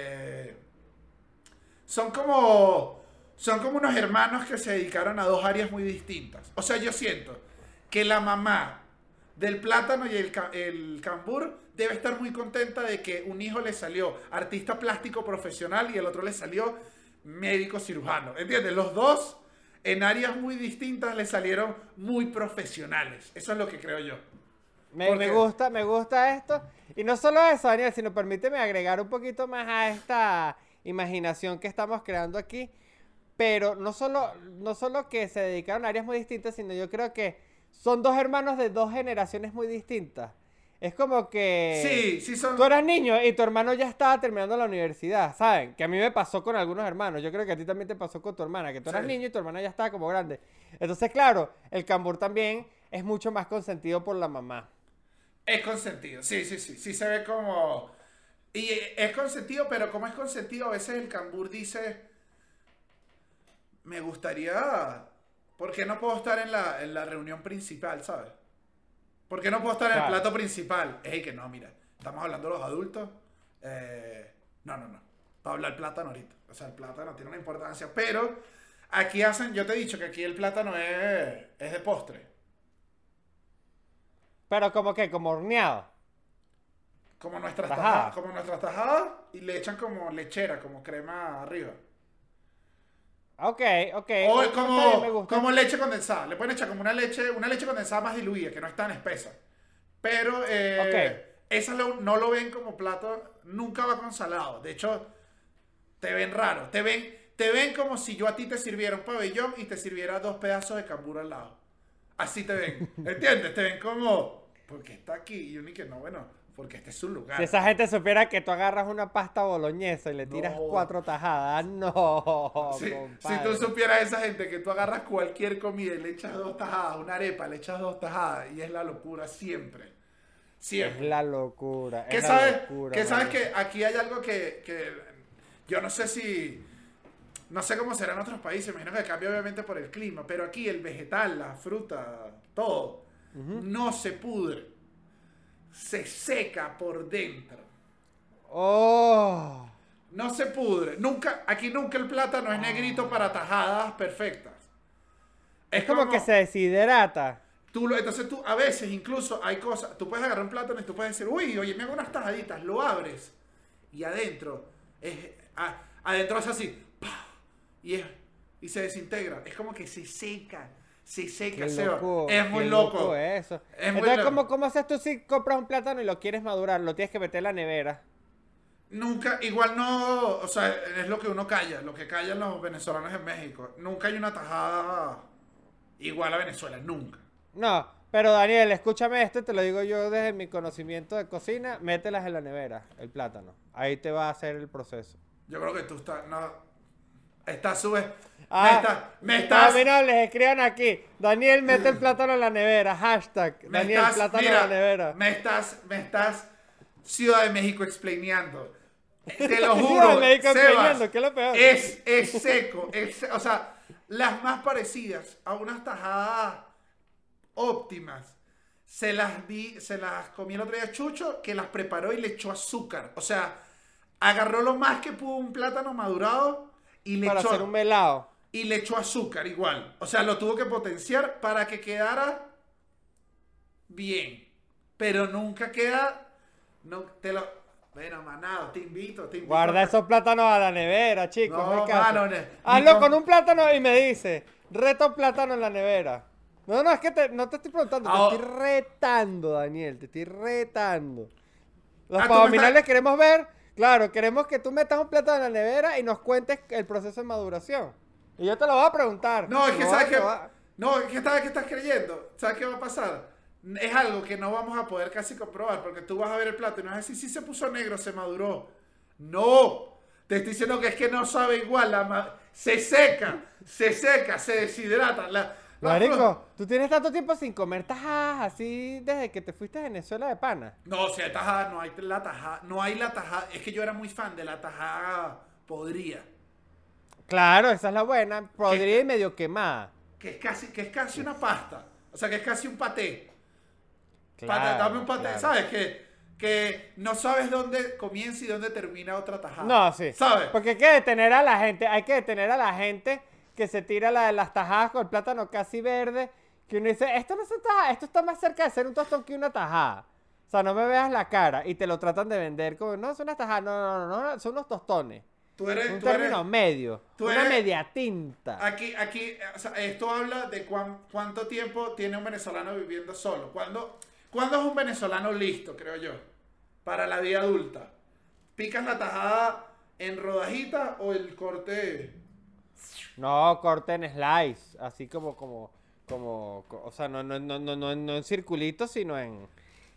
son como unos hermanos que se dedicaron a 2 áreas muy distintas. O sea, yo siento que la mamá del plátano y el cambur debe estar muy contenta de que un hijo le salió artista plástico profesional y el otro le salió médico cirujano. ¿Entiendes? Los dos en áreas muy distintas le salieron muy profesionales. Eso es lo que creo yo. Me ¿Por qué? gusta esto. Y no solo eso, Daniel, sino permíteme agregar un poquito más a esta imaginación que estamos creando aquí. Pero no solo que se dedicaron a áreas muy distintas, sino yo creo que son 2 hermanos de 2 generaciones muy distintas. Es como que Sí, sí son... tú eras niño y tu hermano ya estaba terminando la universidad, ¿saben? Que a mí me pasó con algunos hermanos. Yo creo que a ti también te pasó con tu hermana, que tú eras Sí. niño y tu hermana ya estaba como grande. Entonces, claro, el cambur también es mucho más consentido por la mamá. Es consentido, sí, sí, sí, sí se ve como... Y es consentido, pero como es consentido, a veces el cambur dice, me gustaría... ¿Por qué no puedo estar en la reunión principal, ¿sabes? ¿Por qué no puedo estar en el Claro. plato principal? Ey, que no, mira, estamos hablando de los adultos. No, no, no. Para hablar plátano ahorita. O sea, el plátano tiene una importancia. Pero aquí hacen, yo te he dicho que aquí el plátano es de postre. Pero como que, como horneado. Tajadas, Tajada. como nuestras tajadas y le echan como lechera, como crema arriba. Ok, ok. O es Está bien, me gusta. como leche condensada. Le pueden echar como una leche condensada más diluida, que no es tan espesa. Pero Ok. esa no lo ven como plato, nunca va con salado. De hecho, te ven raro. Te ven como si yo a ti te sirviera un pabellón y te sirviera dos pedazos de cambur al lado. Así te ven. ¿Entiendes? Te ven como, ¿por qué está aquí? Y uno y que no, bueno, porque este es su lugar. Si esa gente supiera que tú agarras una pasta boloñesa y le tiras No. 4 tajadas, no, Si compadre. tú supieras esa gente que tú agarras cualquier comida y le echas dos tajadas, una arepa, le echas dos tajadas y es la locura siempre. Es Siempre. la locura, ¿Qué es la sabes? locura, ¿Qué sabes marico. que aquí hay algo que yo no sé si, no sé cómo será en otros países, me imagino que cambia obviamente por el clima, pero aquí el vegetal, la fruta, todo, no se pudre, se seca por dentro. Oh, No se pudre. Nunca, aquí nunca el plátano es negrito para tajadas perfectas. es como que se deshidrata. Entonces tú, a veces incluso hay cosas, tú puedes agarrar un plátano y tú puedes decir, uy, oye, me hago unas tajaditas, lo abres y adentro, adentro es así, ¡pah! Y se desintegra. Es como que se seca, Qué Seba. loco, Es muy qué loco. eso. Es muy Entonces, loco. ¿cómo haces tú si compras un plátano y lo quieres madurar? Lo tienes que meter en la nevera. Nunca, igual no, o sea, es lo que uno calla, lo que callan los venezolanos en México. Nunca hay una tajada igual a Venezuela, nunca. No, pero Daniel, escúchame esto, te lo digo yo desde mi conocimiento de cocina, mételas en la nevera, el plátano. Ahí te va a hacer el proceso. Yo creo que tú estás, no, estás sube, me No, estás, mira, les escriban aquí. Daniel, mete el plátano en la nevera. Hashtag. me Daniel, estás, plátano en mira, la nevera. me estás Ciudad de México explaneando. Te lo Sí, juro, me dijo Sebas, creyendo, ¿qué es lo peor? es seco, o sea, las más parecidas a unas tajadas óptimas. Se las comí el otro día Chucho, que las preparó y le echó azúcar. O sea, agarró lo más que pudo un plátano madurado y Para hacer un melado. y le echó azúcar igual. O sea, lo tuvo que potenciar para que quedara bien. Pero nunca queda. No, bueno, manado, te invito. Guarda esos plátanos a la nevera, chicos. No, No hay caso. mano, Hazlo con un plátano y me dice, reto plátano en la nevera. No, no, es que no te estoy preguntando, Ah, te estoy retando, Daniel, te estoy retando. Los Ah, tú me pavominales estás- queremos ver, claro, queremos que tú metas un plátano en la nevera y nos cuentes el proceso de maduración. Y yo te lo voy a preguntar. No, es que Lo sabes voy a- que. lo voy a- No, es que sabes que estás creyendo. ¿Sabes qué va a pasar? Es algo que no vamos a poder casi comprobar, porque tú vas a ver el plato y no vas a decir, si se puso negro, se maduró. No, te estoy diciendo que es que no sabe igual. Se seca, se deshidrata. La Marico, tú tienes tanto tiempo sin comer tajadas así desde que te fuiste a Venezuela de pana. No, si hay tajada, no hay la tajada. Es que yo era muy fan de la tajada podrida, Claro, esa es la buena. Podría ir medio quemada. que es casi una pasta. O sea, que es casi un paté. Claro, Dame un paté, claro. ¿sabes? Que no sabes dónde comienza y dónde termina otra tajada. No, sí. ¿Sabes? Porque hay que detener a la gente, hay que detener a la gente que se tira las tajadas con el plátano casi verde, que uno dice, esto no es tajada, esto está más cerca de ser un tostón que una tajada. O sea, no me veas la cara y te lo tratan de vender como, no, son unas tajadas, no, son unos tostones. Tú eres, Un tú eres- término medio, tú una eres- media tinta. Aquí, o sea, esto habla de cuánto tiempo tiene un venezolano viviendo solo. ¿Cuándo es un venezolano listo, creo yo, para la vida adulta? ¿Picas la tajada en rodajita o el corte? No, corte en slice, así o sea, no en circulitos, sino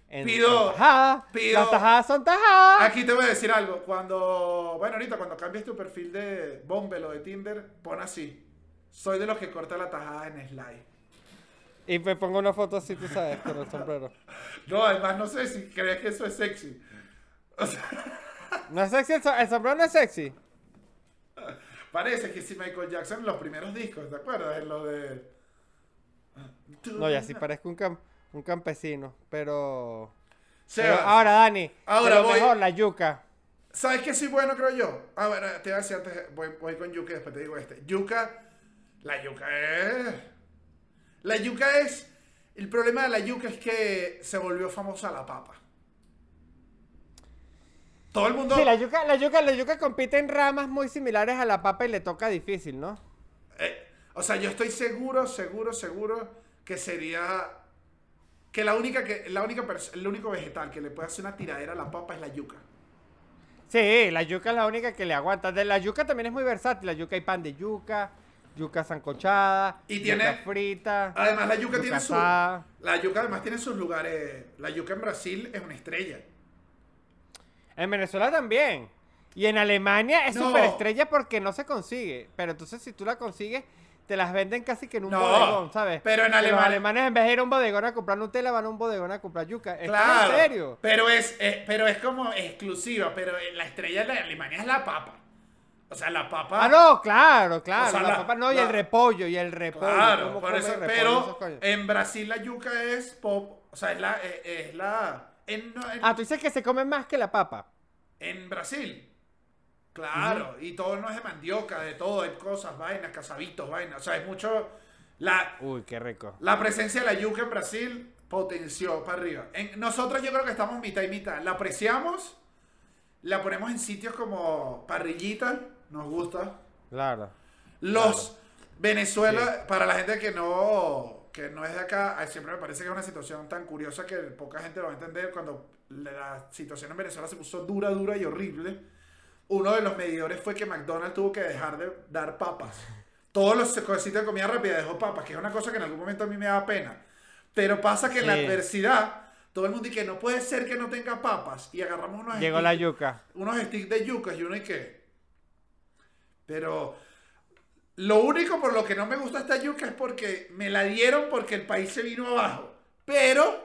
Pido- tajadas. pido- Las tajadas son tajadas. Aquí te voy a decir algo. Bueno, ahorita cuando cambies tu perfil de Bumble o de Tinder, pon así. Soy de los que corta la tajada en slide. Y me pongo una foto así, tú sabes, con el sombrero. No, además no sé si crees que eso es sexy. O sea, ¿No es sexy? El sombrero no es sexy. parece que si Michael Jackson en los primeros discos, ¿te acuerdas? En lo de... No, ya sí parezco un campesino, pero... Sebas, ahora, Dani, ahora de lo voy- mejor, la yuca. ¿Sabes qué soy bueno, creo yo? Ah, bueno, te iba a decir antes, voy con yuca y después te digo Yuca, la yuca es... La yuca es... El problema de la yuca es que se volvió famosa la papa. Todo el mundo... Sí, la yuca compite en ramas muy similares a la papa y le toca difícil, ¿no? O sea, yo estoy seguro que sería... Que el único vegetal que le puede hacer una tiradera a la papa es la yuca. Sí, la yuca es la única que le aguanta. De la yuca también es muy versátil. La yuca hay pan de yuca, yuca sancochada, Y tiene- yuca frita, Además, la yuca yuca tiene su... asada. La yuca además tiene sus lugares... La yuca en Brasil es una estrella. En Venezuela también. Y en Alemania es No. superestrella porque no se consigue. Pero entonces si tú la consigues, te las venden casi que en un No, bodegón, ¿sabes? pero en Que los Alemania- alemanes en vez de ir a un bodegón a comprar Nutella, van a un bodegón a comprar yuca. ¿Estás Claro. en serio? Pero es como exclusiva. Pero la estrella de Alemania es la papa. O sea, la papa... Ah, no, claro, claro. O sea, la papa no, y la- el repollo, y el repollo. Claro, ¿Cómo por come eso, repollo pero esos coños? en Brasil la yuca es pop, o sea, Ah, tú dices que se come más que la papa. en Brasil, claro, y todo no es de mandioca, de todo, hay cosas, vainas, casabitos, vainas, o sea, es mucho, Uy, qué rico. la presencia de la yuca en Brasil potenció para arriba. Nosotros yo creo que estamos mitad y mitad, la apreciamos, la ponemos en sitios como parrillita, nos gusta. Claro. Los Venezuela, para la gente que no es de acá, siempre me parece que es una situación tan curiosa que poca gente lo va a entender cuando la situación en Venezuela se puso dura y horrible. Uno de los medidores fue que McDonald's tuvo que dejar de dar papas. Todos los sitios de comida rápida dejó papas, que es una cosa que en algún momento a mí me da pena. Pero pasa que en la Sí. adversidad, todo el mundo dice que no puede ser que no tenga papas. Y agarramos Llegó la yuca. unos sticks de yucas y uno y que... Pero lo único por lo que no me gusta esta yuca es porque me la dieron porque el país se vino abajo. Pero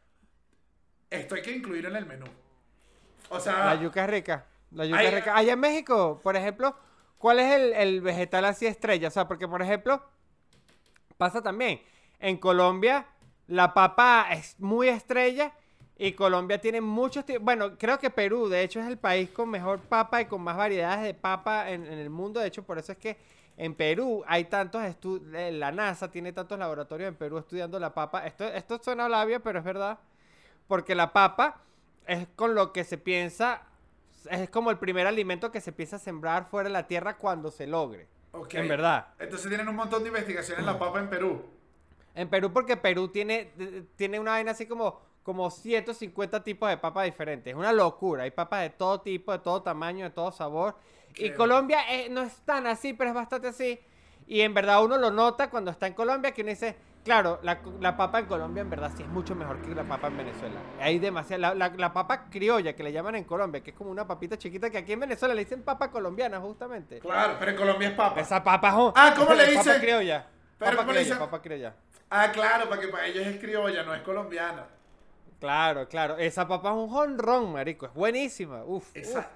esto hay que incluirlo en el menú. O sea, La yuca es rica. La yuca Ay, es rica. Allá en México, por ejemplo, ¿cuál es el vegetal así estrella? O sea, porque, por ejemplo, pasa también. En Colombia, la papa es muy estrella y Colombia tiene muchos tipos. Bueno, creo que Perú, de hecho, es el país con mejor papa y con más variedades de papa en el mundo. De hecho, por eso es que en Perú hay tantos estudios. La NASA tiene tantos laboratorios en Perú estudiando la papa. Esto suena labia, pero es verdad. Porque la papa es con lo que se piensa, es como el primer alimento que se empieza a sembrar fuera de la tierra cuando se logre. ok. En verdad. Entonces tienen un montón de investigación en la papa en Perú. En Perú, porque Perú tiene una vaina así como 150 tipos de papas diferentes. Es una locura. Hay papas de todo tipo, de todo tamaño, de todo sabor. Qué Y Colombia no es tan así, pero es bastante así. Y en verdad uno lo nota cuando está en Colombia, que uno dice, claro, la papa en Colombia en verdad sí es mucho mejor que la papa en Venezuela. Hay demasiada. La papa criolla, que le llaman en Colombia, que es como una papita chiquita, que aquí en Venezuela le dicen papa colombiana, justamente. Claro, pero en Colombia es papa. Esa papa es un- Ah, ¿cómo le Papa dicen? criolla. Pero Papa ¿cómo le criolla, dicen? papa criolla. Ah, claro, porque para ellos es criolla, no es colombiana. Claro, claro. Esa papa es un jonrón, marico. Es buenísima. Uf.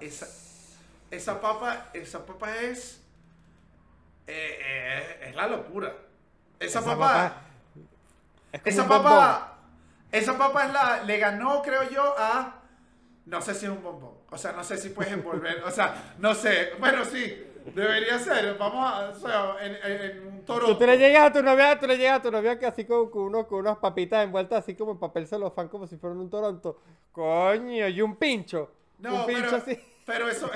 Esa papa es... es la locura. Esa papa... es como Esa un papa... Esa papa es le ganó, creo yo, a... No sé si es un bombón. O sea, no sé si puedes envolver. O sea, no sé. Bueno, sí. Debería ser. Vamos a... O sea, en un toro. Tú le llegas a tu novia que así con unas papitas envueltas así como en papel celofán, como si fueran un Toronto. Coño, y un pincho. No, un pincho así. pero eso...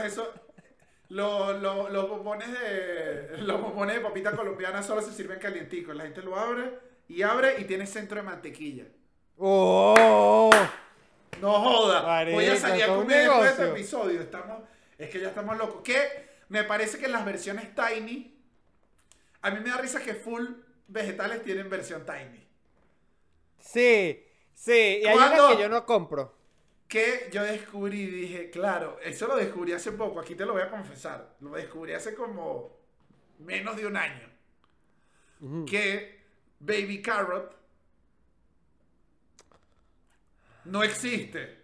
Los bombones de papita colombiana solo se sirven calienticos. La gente lo abre y tiene centro de mantequilla. ¡Oh! No joda. Marico, Voy a salir a esto es un comer después de este negocio. episodio. Es que ya estamos locos. Que me parece que en las versiones Tiny, a mí me da risa que full vegetales tienen versión Tiny. Sí, Sí, y hay ¿Cuándo? una que yo no compro. Que yo descubrí, dije, claro, eso lo descubrí hace poco, aquí te lo voy a confesar, lo descubrí hace como menos de un año, Ujú. que Baby Carrot no existe.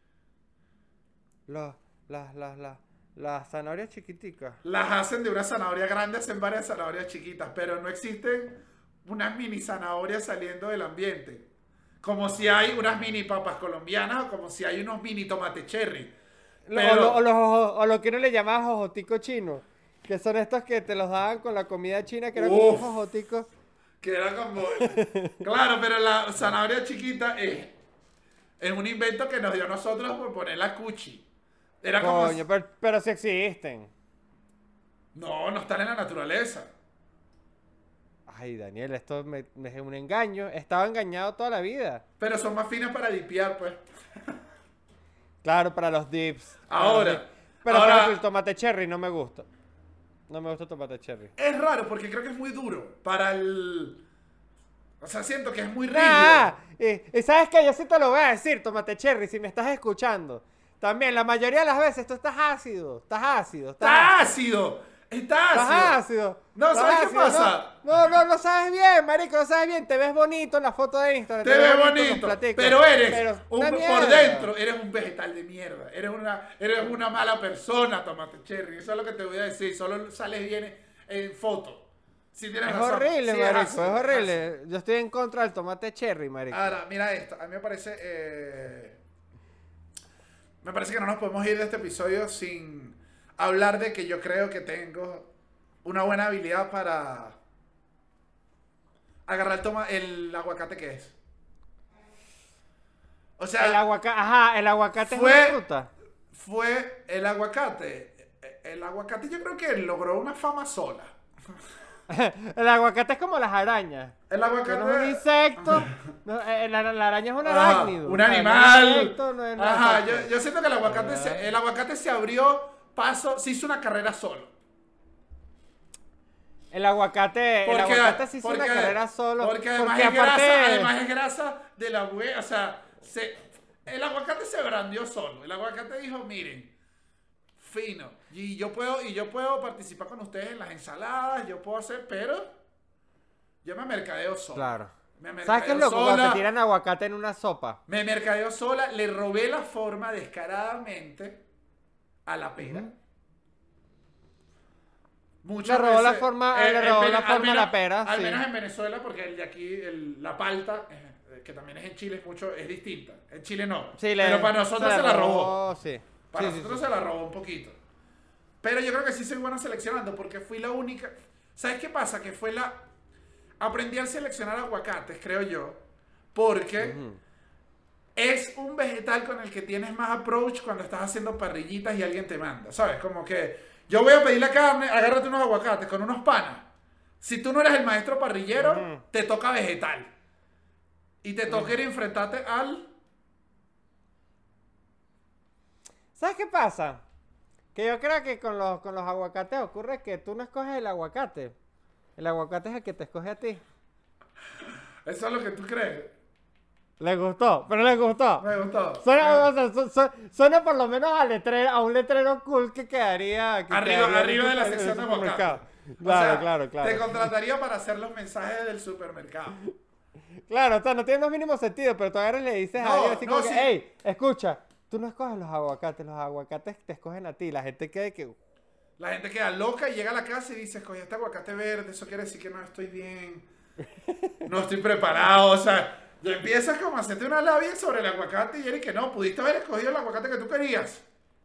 Los- las zanahorias chiquiticas. Las hacen de una zanahoria grande, hacen varias zanahorias chiquitas, pero no existen unas mini zanahorias saliendo del ambiente. Como si hay unas mini papas colombianas o como si hay unos mini tomate cherry. Pero, O lo que uno le llama jojotico chino. Que son estos que te los daban con la comida china, que era como un uff, jojotico. que era como... Claro, pero la zanahoria chiquita es un invento que nos dio a nosotros por poner la cuchi. Era como... Coño, pero sí existen. No, no están en la naturaleza. Ay, Daniel, me es un engaño. Estaba engañado toda la vida. Pero son más finas para dipear, pues. Claro, para los dips. Ahora, Pero ahora- por ejemplo, el tomate cherry no me gusta. No me gusta el tomate cherry. Es raro porque creo que es muy duro para el... O sea, siento que es muy rígido. Ah, y sabes que yo sí te lo voy a decir, tomate cherry, si me estás escuchando. También, la mayoría de las veces tú estás ácido. ¡Está ácido! ¡Está Estás ácido! ácido. No, estás ¿sabes qué ácido, pasa? No sabes bien, marico, no sabes bien. Te ves bonito en la foto de Instagram. Te ves en los bonito, platicos, pero eres una por mierda. dentro, eres un vegetal de mierda. Eres una mala persona, tomate cherry. Eso es lo que te voy a decir. Solo sales bien en foto. Si tienes Es razón. horrible, Sí, marico, ácido, es ácido. horrible. Yo estoy en contra del tomate cherry, marico. Ahora, mira esto. A mí me parece que no nos podemos ir de este episodio sin hablar de que yo creo que tengo una buena habilidad para agarrar el aguacate que es. O sea, El aguacate fue- es una fruta. fue el aguacate. El aguacate yo creo que logró una fama sola. El aguacate es como las arañas. El Que aguacate... no es un insecto. La araña es un Ajá, arácnido. un O sea, no es animal. insecto, no es nada. Ajá, Exacto. yo siento que el aguacate se abrió paso, se hizo una carrera solo. El aguacate se hizo una carrera solo. Porque además porque es grasa, aparte- además es grasa de la wea, o sea, el aguacate se brandió solo. El aguacate dijo, miren, fino, y yo puedo participar con ustedes en las ensaladas, yo puedo hacer, pero yo me mercadeo solo. Claro. Me ¿Sabes qué es mercadeo loco? Cuando sola, te tiran aguacate en una sopa. me mercadeo sola, le robé la forma descaradamente a la pera. Muchas Le robó la veces, forma- le en robó Vene- la al forma a menos- la pera, Al sí. menos en Venezuela, porque el de aquí, la palta, que también es en Chile, es distinta. En Chile no. Sí, pero para nosotros se la robó. Sí. Para Sí, sí, nosotros sí. se la robó un poquito. Pero yo creo que sí soy bueno seleccionando, porque fui la única... ¿Sabes qué pasa? Que fue la... Aprendí a seleccionar aguacates, creo yo, porque... Ujú. Es un vegetal con el que tienes más approach cuando estás haciendo parrillitas y alguien te manda, ¿sabes? Como que yo voy a pedir la carne, agárrate unos aguacates con unos panas. Si tú no eres el maestro parrillero, Ujú. te toca vegetal. Y te toca ir a enfrentarte al... ¿Sabes qué pasa? Que yo creo que con los aguacates ocurre que tú no escoges el aguacate. El aguacate es el que te escoge a ti. Eso es lo que tú crees. Le gustó, pero le gustó. Me gustó. Suena, o sea, suena por lo menos a un letrero cool que quedaría. Que Arriba quedaría de la en el sección de supermercado. aguacate. Claro, O sea, claro, claro. Te contrataría para hacer los mensajes del supermercado. Claro, o sea, no tiene los mínimos sentidos, pero tú agarras y le dices No, a alguien así no, como que, sí. hey, escucha, tú no escoges los aguacates te escogen a ti. La gente queda que, La gente queda loca y llega a la casa y dice, coño, este aguacate verde, eso quiere decir que no estoy bien. No estoy preparado, o sea, ya empiezas como a hacerte una labia sobre el aguacate y eres que no, pudiste haber escogido el aguacate que tú querías.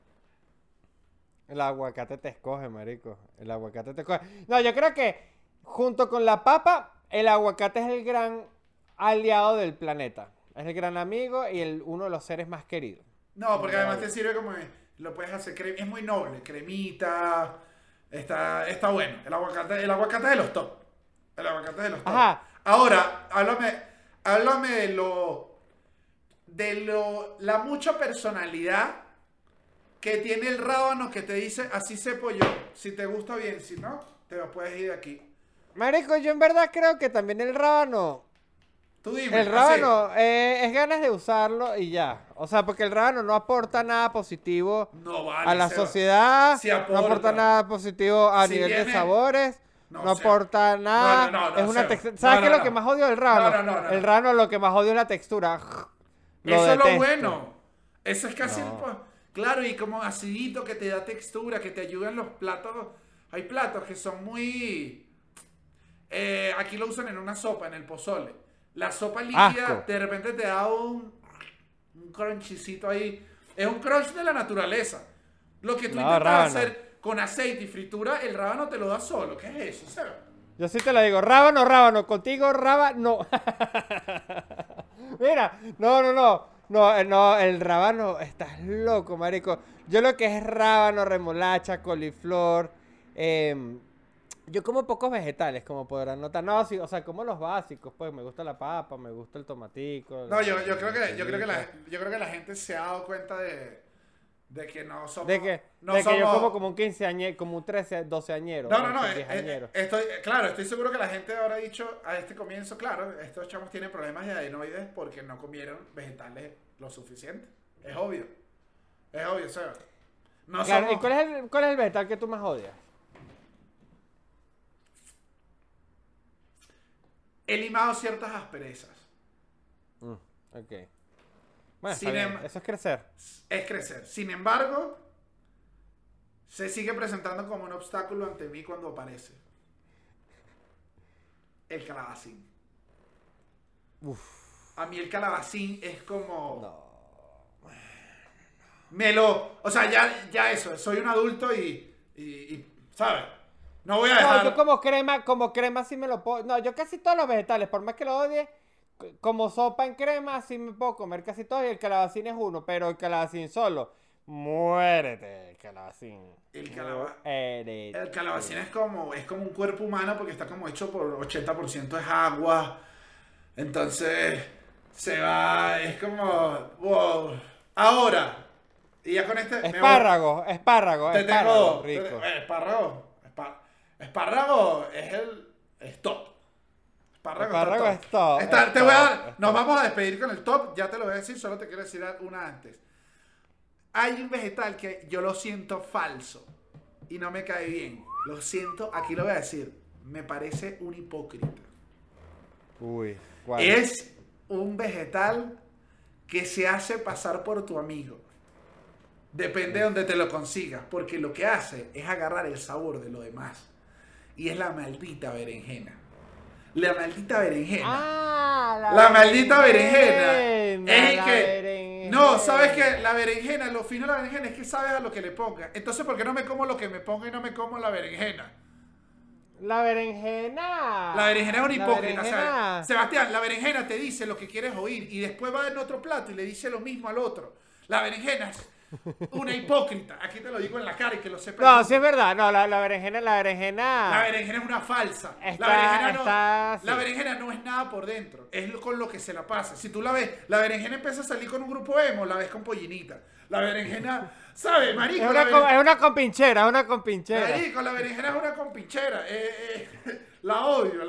el aguacate te escoge, marico. El aguacate te escoge. No, yo creo que junto con la papa, el aguacate es el gran aliado del planeta. Es el gran amigo y uno de los seres más queridos. No, porque además te sirve como, lo puedes hacer, es muy noble, cremita, está bueno. El aguacate de los top. El aguacate de los top. Ajá. Ahora, háblame la mucha personalidad que tiene el rábano que te dice, así sepo yo, si te gusta bien, si no, te puedes ir de aquí. Marico, yo en verdad creo que también el rábano Tú dime. El rábano es ganas de usarlo y ya. O sea, porque el rábano no aporta nada positivo No vale, a la Seba. sociedad, Sí no aporta. aporta nada positivo a Si nivel de viene- sabores, No, no Seba. aporta nada. No, es una Seba. textura. ¿Sabes No, qué es no, lo que no. más odio del rábano? No. El rábano lo que más odio es la textura. Lo Eso es lo detesto. bueno. Eso es casi No. claro, y como acidito que te da textura, que te ayuda en los platos. Hay platos que son muy... aquí lo usan en una sopa, en el pozole. La sopa líquida Asco. de repente te da un crunchicito ahí. Es un crunch de la naturaleza. Lo que tú No, intentas rábano. hacer con aceite y fritura, el rábano te lo da solo. ¿Qué es eso, Seba? Yo sí te lo digo, rábano, contigo rábano. Mira, no, el rábano, estás loco, marico. Yo lo que es rábano, remolacha, coliflor, yo como pocos vegetales, como podrán notar. No, sí, o sea, como los básicos, pues me gusta la papa, me gusta el tomatico. No, yo creo que la gente se ha dado cuenta de que no somos... no de que yo somos- como un 15 como un 13, 12 añero. No, 10 añeros. estoy seguro que la gente habrá dicho a este comienzo, claro, estos chamos tienen problemas de adenoides porque no comieron vegetales lo suficiente. Es obvio, Seba. No Claro, ¿y somos... cuál es el vegetal que tú más odias? He limado ciertas asperezas. Ok. Bueno, Sin está bien, em- eso es crecer. Es crecer. Sin embargo, se sigue presentando como un obstáculo ante mí cuando aparece. El calabacín. A mí el calabacín es como... No. O sea, ya eso, soy un adulto y ¿sabes? No voy a No, dejar... yo como crema sí me lo puedo. No, yo casi todos los vegetales, por más que lo odie, como sopa en crema sí me puedo comer casi todo y el calabacín es uno, pero el calabacín solo, muérete, el calabacín. Muérete. El calabacín es como un cuerpo humano porque está como hecho por 80% es agua. Entonces, se va, es como, wow. Ahora, y ya con este... Espárrago, te espárrago, tengo... rico. Espárrago es top. Espárrago es top, Te voy a dar, es nos top. vamos a despedir con el top, ya te lo voy a decir, solo te quiero decir una antes. Hay un vegetal que yo lo siento falso y no me cae bien. Lo siento, aquí lo voy a decir. Me parece un hipócrita. Uy, ¿cuál? Es un vegetal que se hace pasar por tu amigo. Depende de donde te lo consigas, porque lo que hace es agarrar el sabor de lo demás. Y es la maldita berenjena. La maldita berenjena. Ah, La maldita berenjena. Es la que... berenjena. No, ¿sabes qué? La berenjena, lo fino de la berenjena es que sabes a lo que le ponga. Entonces, ¿por qué no me como lo que me ponga y no me como la berenjena? La berenjena. La berenjena es un La hipócrita, berenjena. ¿sabes? Sebastián, la berenjena te dice lo que quieres oír y después va en otro plato y le dice lo mismo al otro. La berenjena es una hipócrita. Aquí te lo digo en la cara y que lo sepas. No, sí es verdad. No, la berenjena. La berenjena es una falsa. Está- La sí. berenjena no es nada por dentro. Es con lo que se la pasa. Si tú la ves, la berenjena empieza a salir con un grupo emo, la ves con pollinita. La berenjena, ¿sabes, marico? Es una compinchera, es una compinchera. Marico, la berenjena es una compinchera. La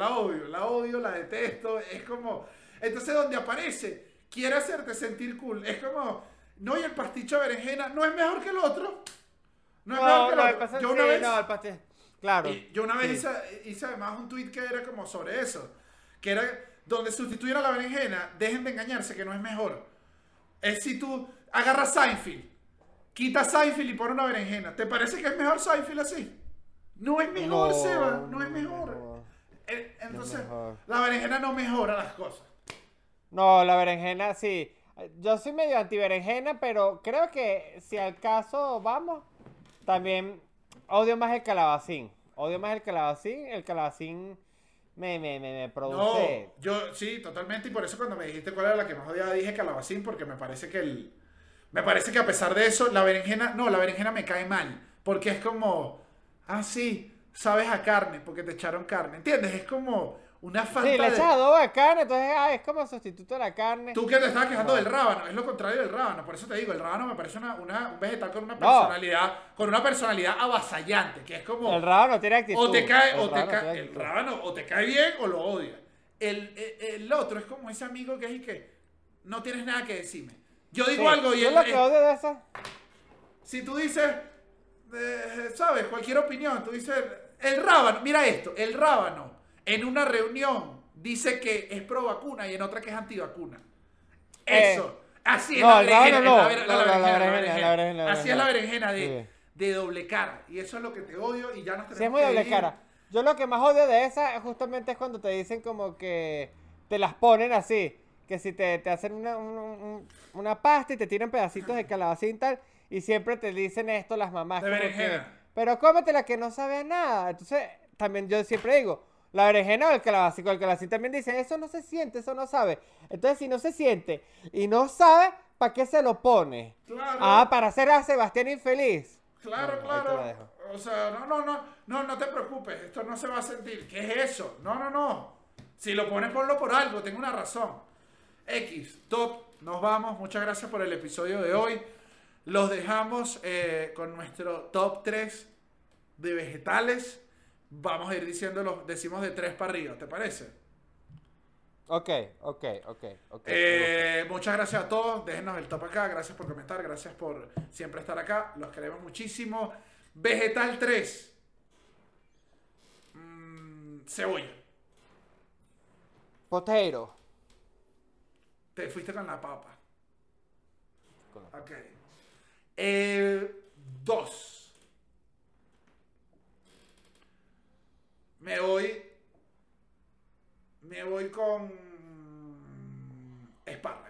odio, la detesto. Es como... Entonces, donde aparece, quiere hacerte sentir cool. Es como... No, y el pasticho de berenjena no es mejor que el otro. No es mejor que el otro. pasa- Yo una sí, vez... no, el pastel. Claro. Yo una vez sí. hice además un tweet que era como sobre eso. Que era donde sustituir a la berenjena, dejen de engañarse que no es mejor. Es si tú agarras Seinfeld, quitas Seinfeld y pones una berenjena. ¿Te parece que es mejor Seinfeld así? No es mejor, No, Seba, no es mejor. no. Entonces, mejor. la berenjena no mejora las cosas. No, la berenjena, sí. Yo soy medio anti berenjena, pero creo que si al caso vamos, también odio más el calabacín. Odio más el calabacín. El calabacín me No, produce. yo sí, totalmente. Y por eso cuando me dijiste cuál era la que más odiaba, dije calabacín, porque me parece que a pesar de eso, la berenjena me cae mal. Porque es como, sí, sabes a carne, porque te echaron carne. ¿Entiendes? Es como una falta Sí, le echas adobo de carne, entonces es como sustituto de la carne. Tú que te estabas quejando No. del rábano, es lo contrario del rábano. Por eso te digo, el rábano me parece un vegetal con No. con una personalidad avasallante, que es como... El rábano tiene actitud. O te cae, El rábano tiene el actitud. rábano o te cae bien o lo odias. El otro es como ese amigo que es y que no tienes nada que decirme. Yo digo Sí, algo y yo él, lo que odio de eso. si tú dices, ¿sabes? Cualquier opinión, tú dices, el rábano, mira esto, el rábano en una reunión dice que es pro vacuna y en otra que es antivacuna. Eso, así es no, la el rábano berenjena, no. la berenjena. La Así es la berenjena. berenjena Sí. de doble cara. Y eso es lo que te odio y ya nos tenemos Sí, es muy que doble ir. cara. Yo lo que más odio de esa justamente es cuando te dicen como que te las ponen así. Que si te hacen una pasta y te tiran pedacitos de calabacín y tal. Y siempre te dicen esto las mamás. De como berenjena. que, pero cómetela que no sabe a nada. Entonces, también yo siempre digo, la berenjena o el calabacín. Con el calabacín también dicen, eso no se siente, eso no sabe. Entonces, si no se siente y no sabe, ¿para qué se lo pone? Claro. Ah, para hacer a Sebastián infeliz. Claro, Bueno, ahí te la claro. dejo. O sea, no te preocupes, esto no se va a sentir. ¿Qué es eso? No. Si lo pones, ponlo por algo, tengo una razón. X, top, nos vamos. Muchas gracias por el episodio de hoy. Los dejamos con nuestro top 3 de vegetales. Vamos a ir diciéndolo, decimos de 3 para arriba, ¿te parece? Ok. Muchas gracias a todos, déjenos el top acá, gracias por comentar, gracias por siempre estar acá, los queremos muchísimo. Vegetal 3, cebolla. Potato. Te fuiste con la papa. Ok. 2. Me voy con espárrago.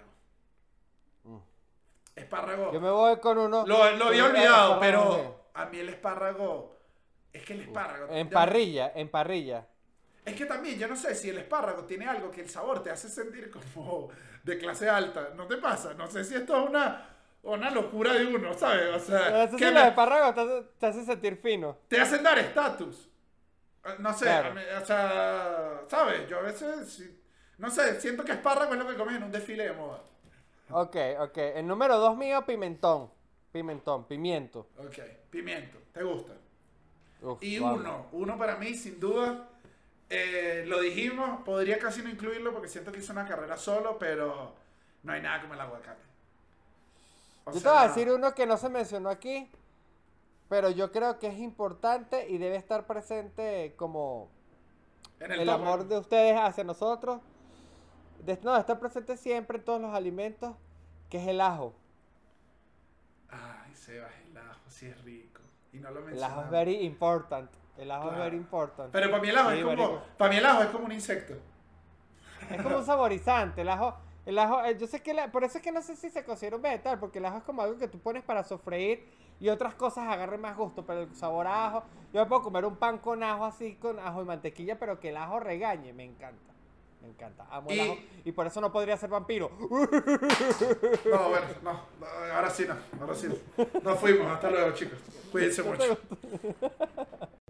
Espárrago. Yo me voy con uno. Lo había olvidado, espárrago, pero a mí el espárrago. Es que el espárrago. En parrilla, en parrilla. Es que también, yo no sé si el espárrago tiene algo que el sabor te hace sentir como de clase alta. ¿No te pasa? No sé si esto es una locura de uno, ¿sabes? O sea, Eso sí, que los espárragos te hacen sentir fino. te hacen dar estatus. No sé, Claro. o sea, ¿sabes? Yo a veces, no sé, siento que espárrago es lo que comes en un desfile de moda. Ok. El número 2 mío, pimentón. Pimiento. Ok, pimiento, ¿te gusta? Uf, Y vamos. uno para mí, sin duda, lo dijimos, podría casi no incluirlo porque siento que hizo una carrera solo, pero no hay nada como el aguacate. O Yo te sea, voy a decir uno que no se mencionó aquí, pero yo creo que es importante y debe estar presente como en el top, amor de ustedes hacia nosotros. No, está presente siempre en todos los alimentos, que es el ajo. Ay, Sebas, el ajo, sí es rico. Y no lo El ajo mencionamos. es very important. El ajo Claro. es very important. Pero para mí el ajo Sí, es como, marico. para mí el ajo es como un insecto. Es como un saborizante. El ajo, yo sé que por eso es que no sé si se considera un vegetal, porque el ajo es como algo que tú pones para sofreír y otras cosas agarren más gusto, pero el sabor a ajo, yo me puedo comer un pan con ajo así, con ajo y mantequilla, pero que el ajo regañe, me encanta. Me encanta, amo el Y- ajo y por eso no podría ser vampiro. No, bueno, no, ahora sí no. Nos fuimos, hasta luego, chicos. Cuídense mucho.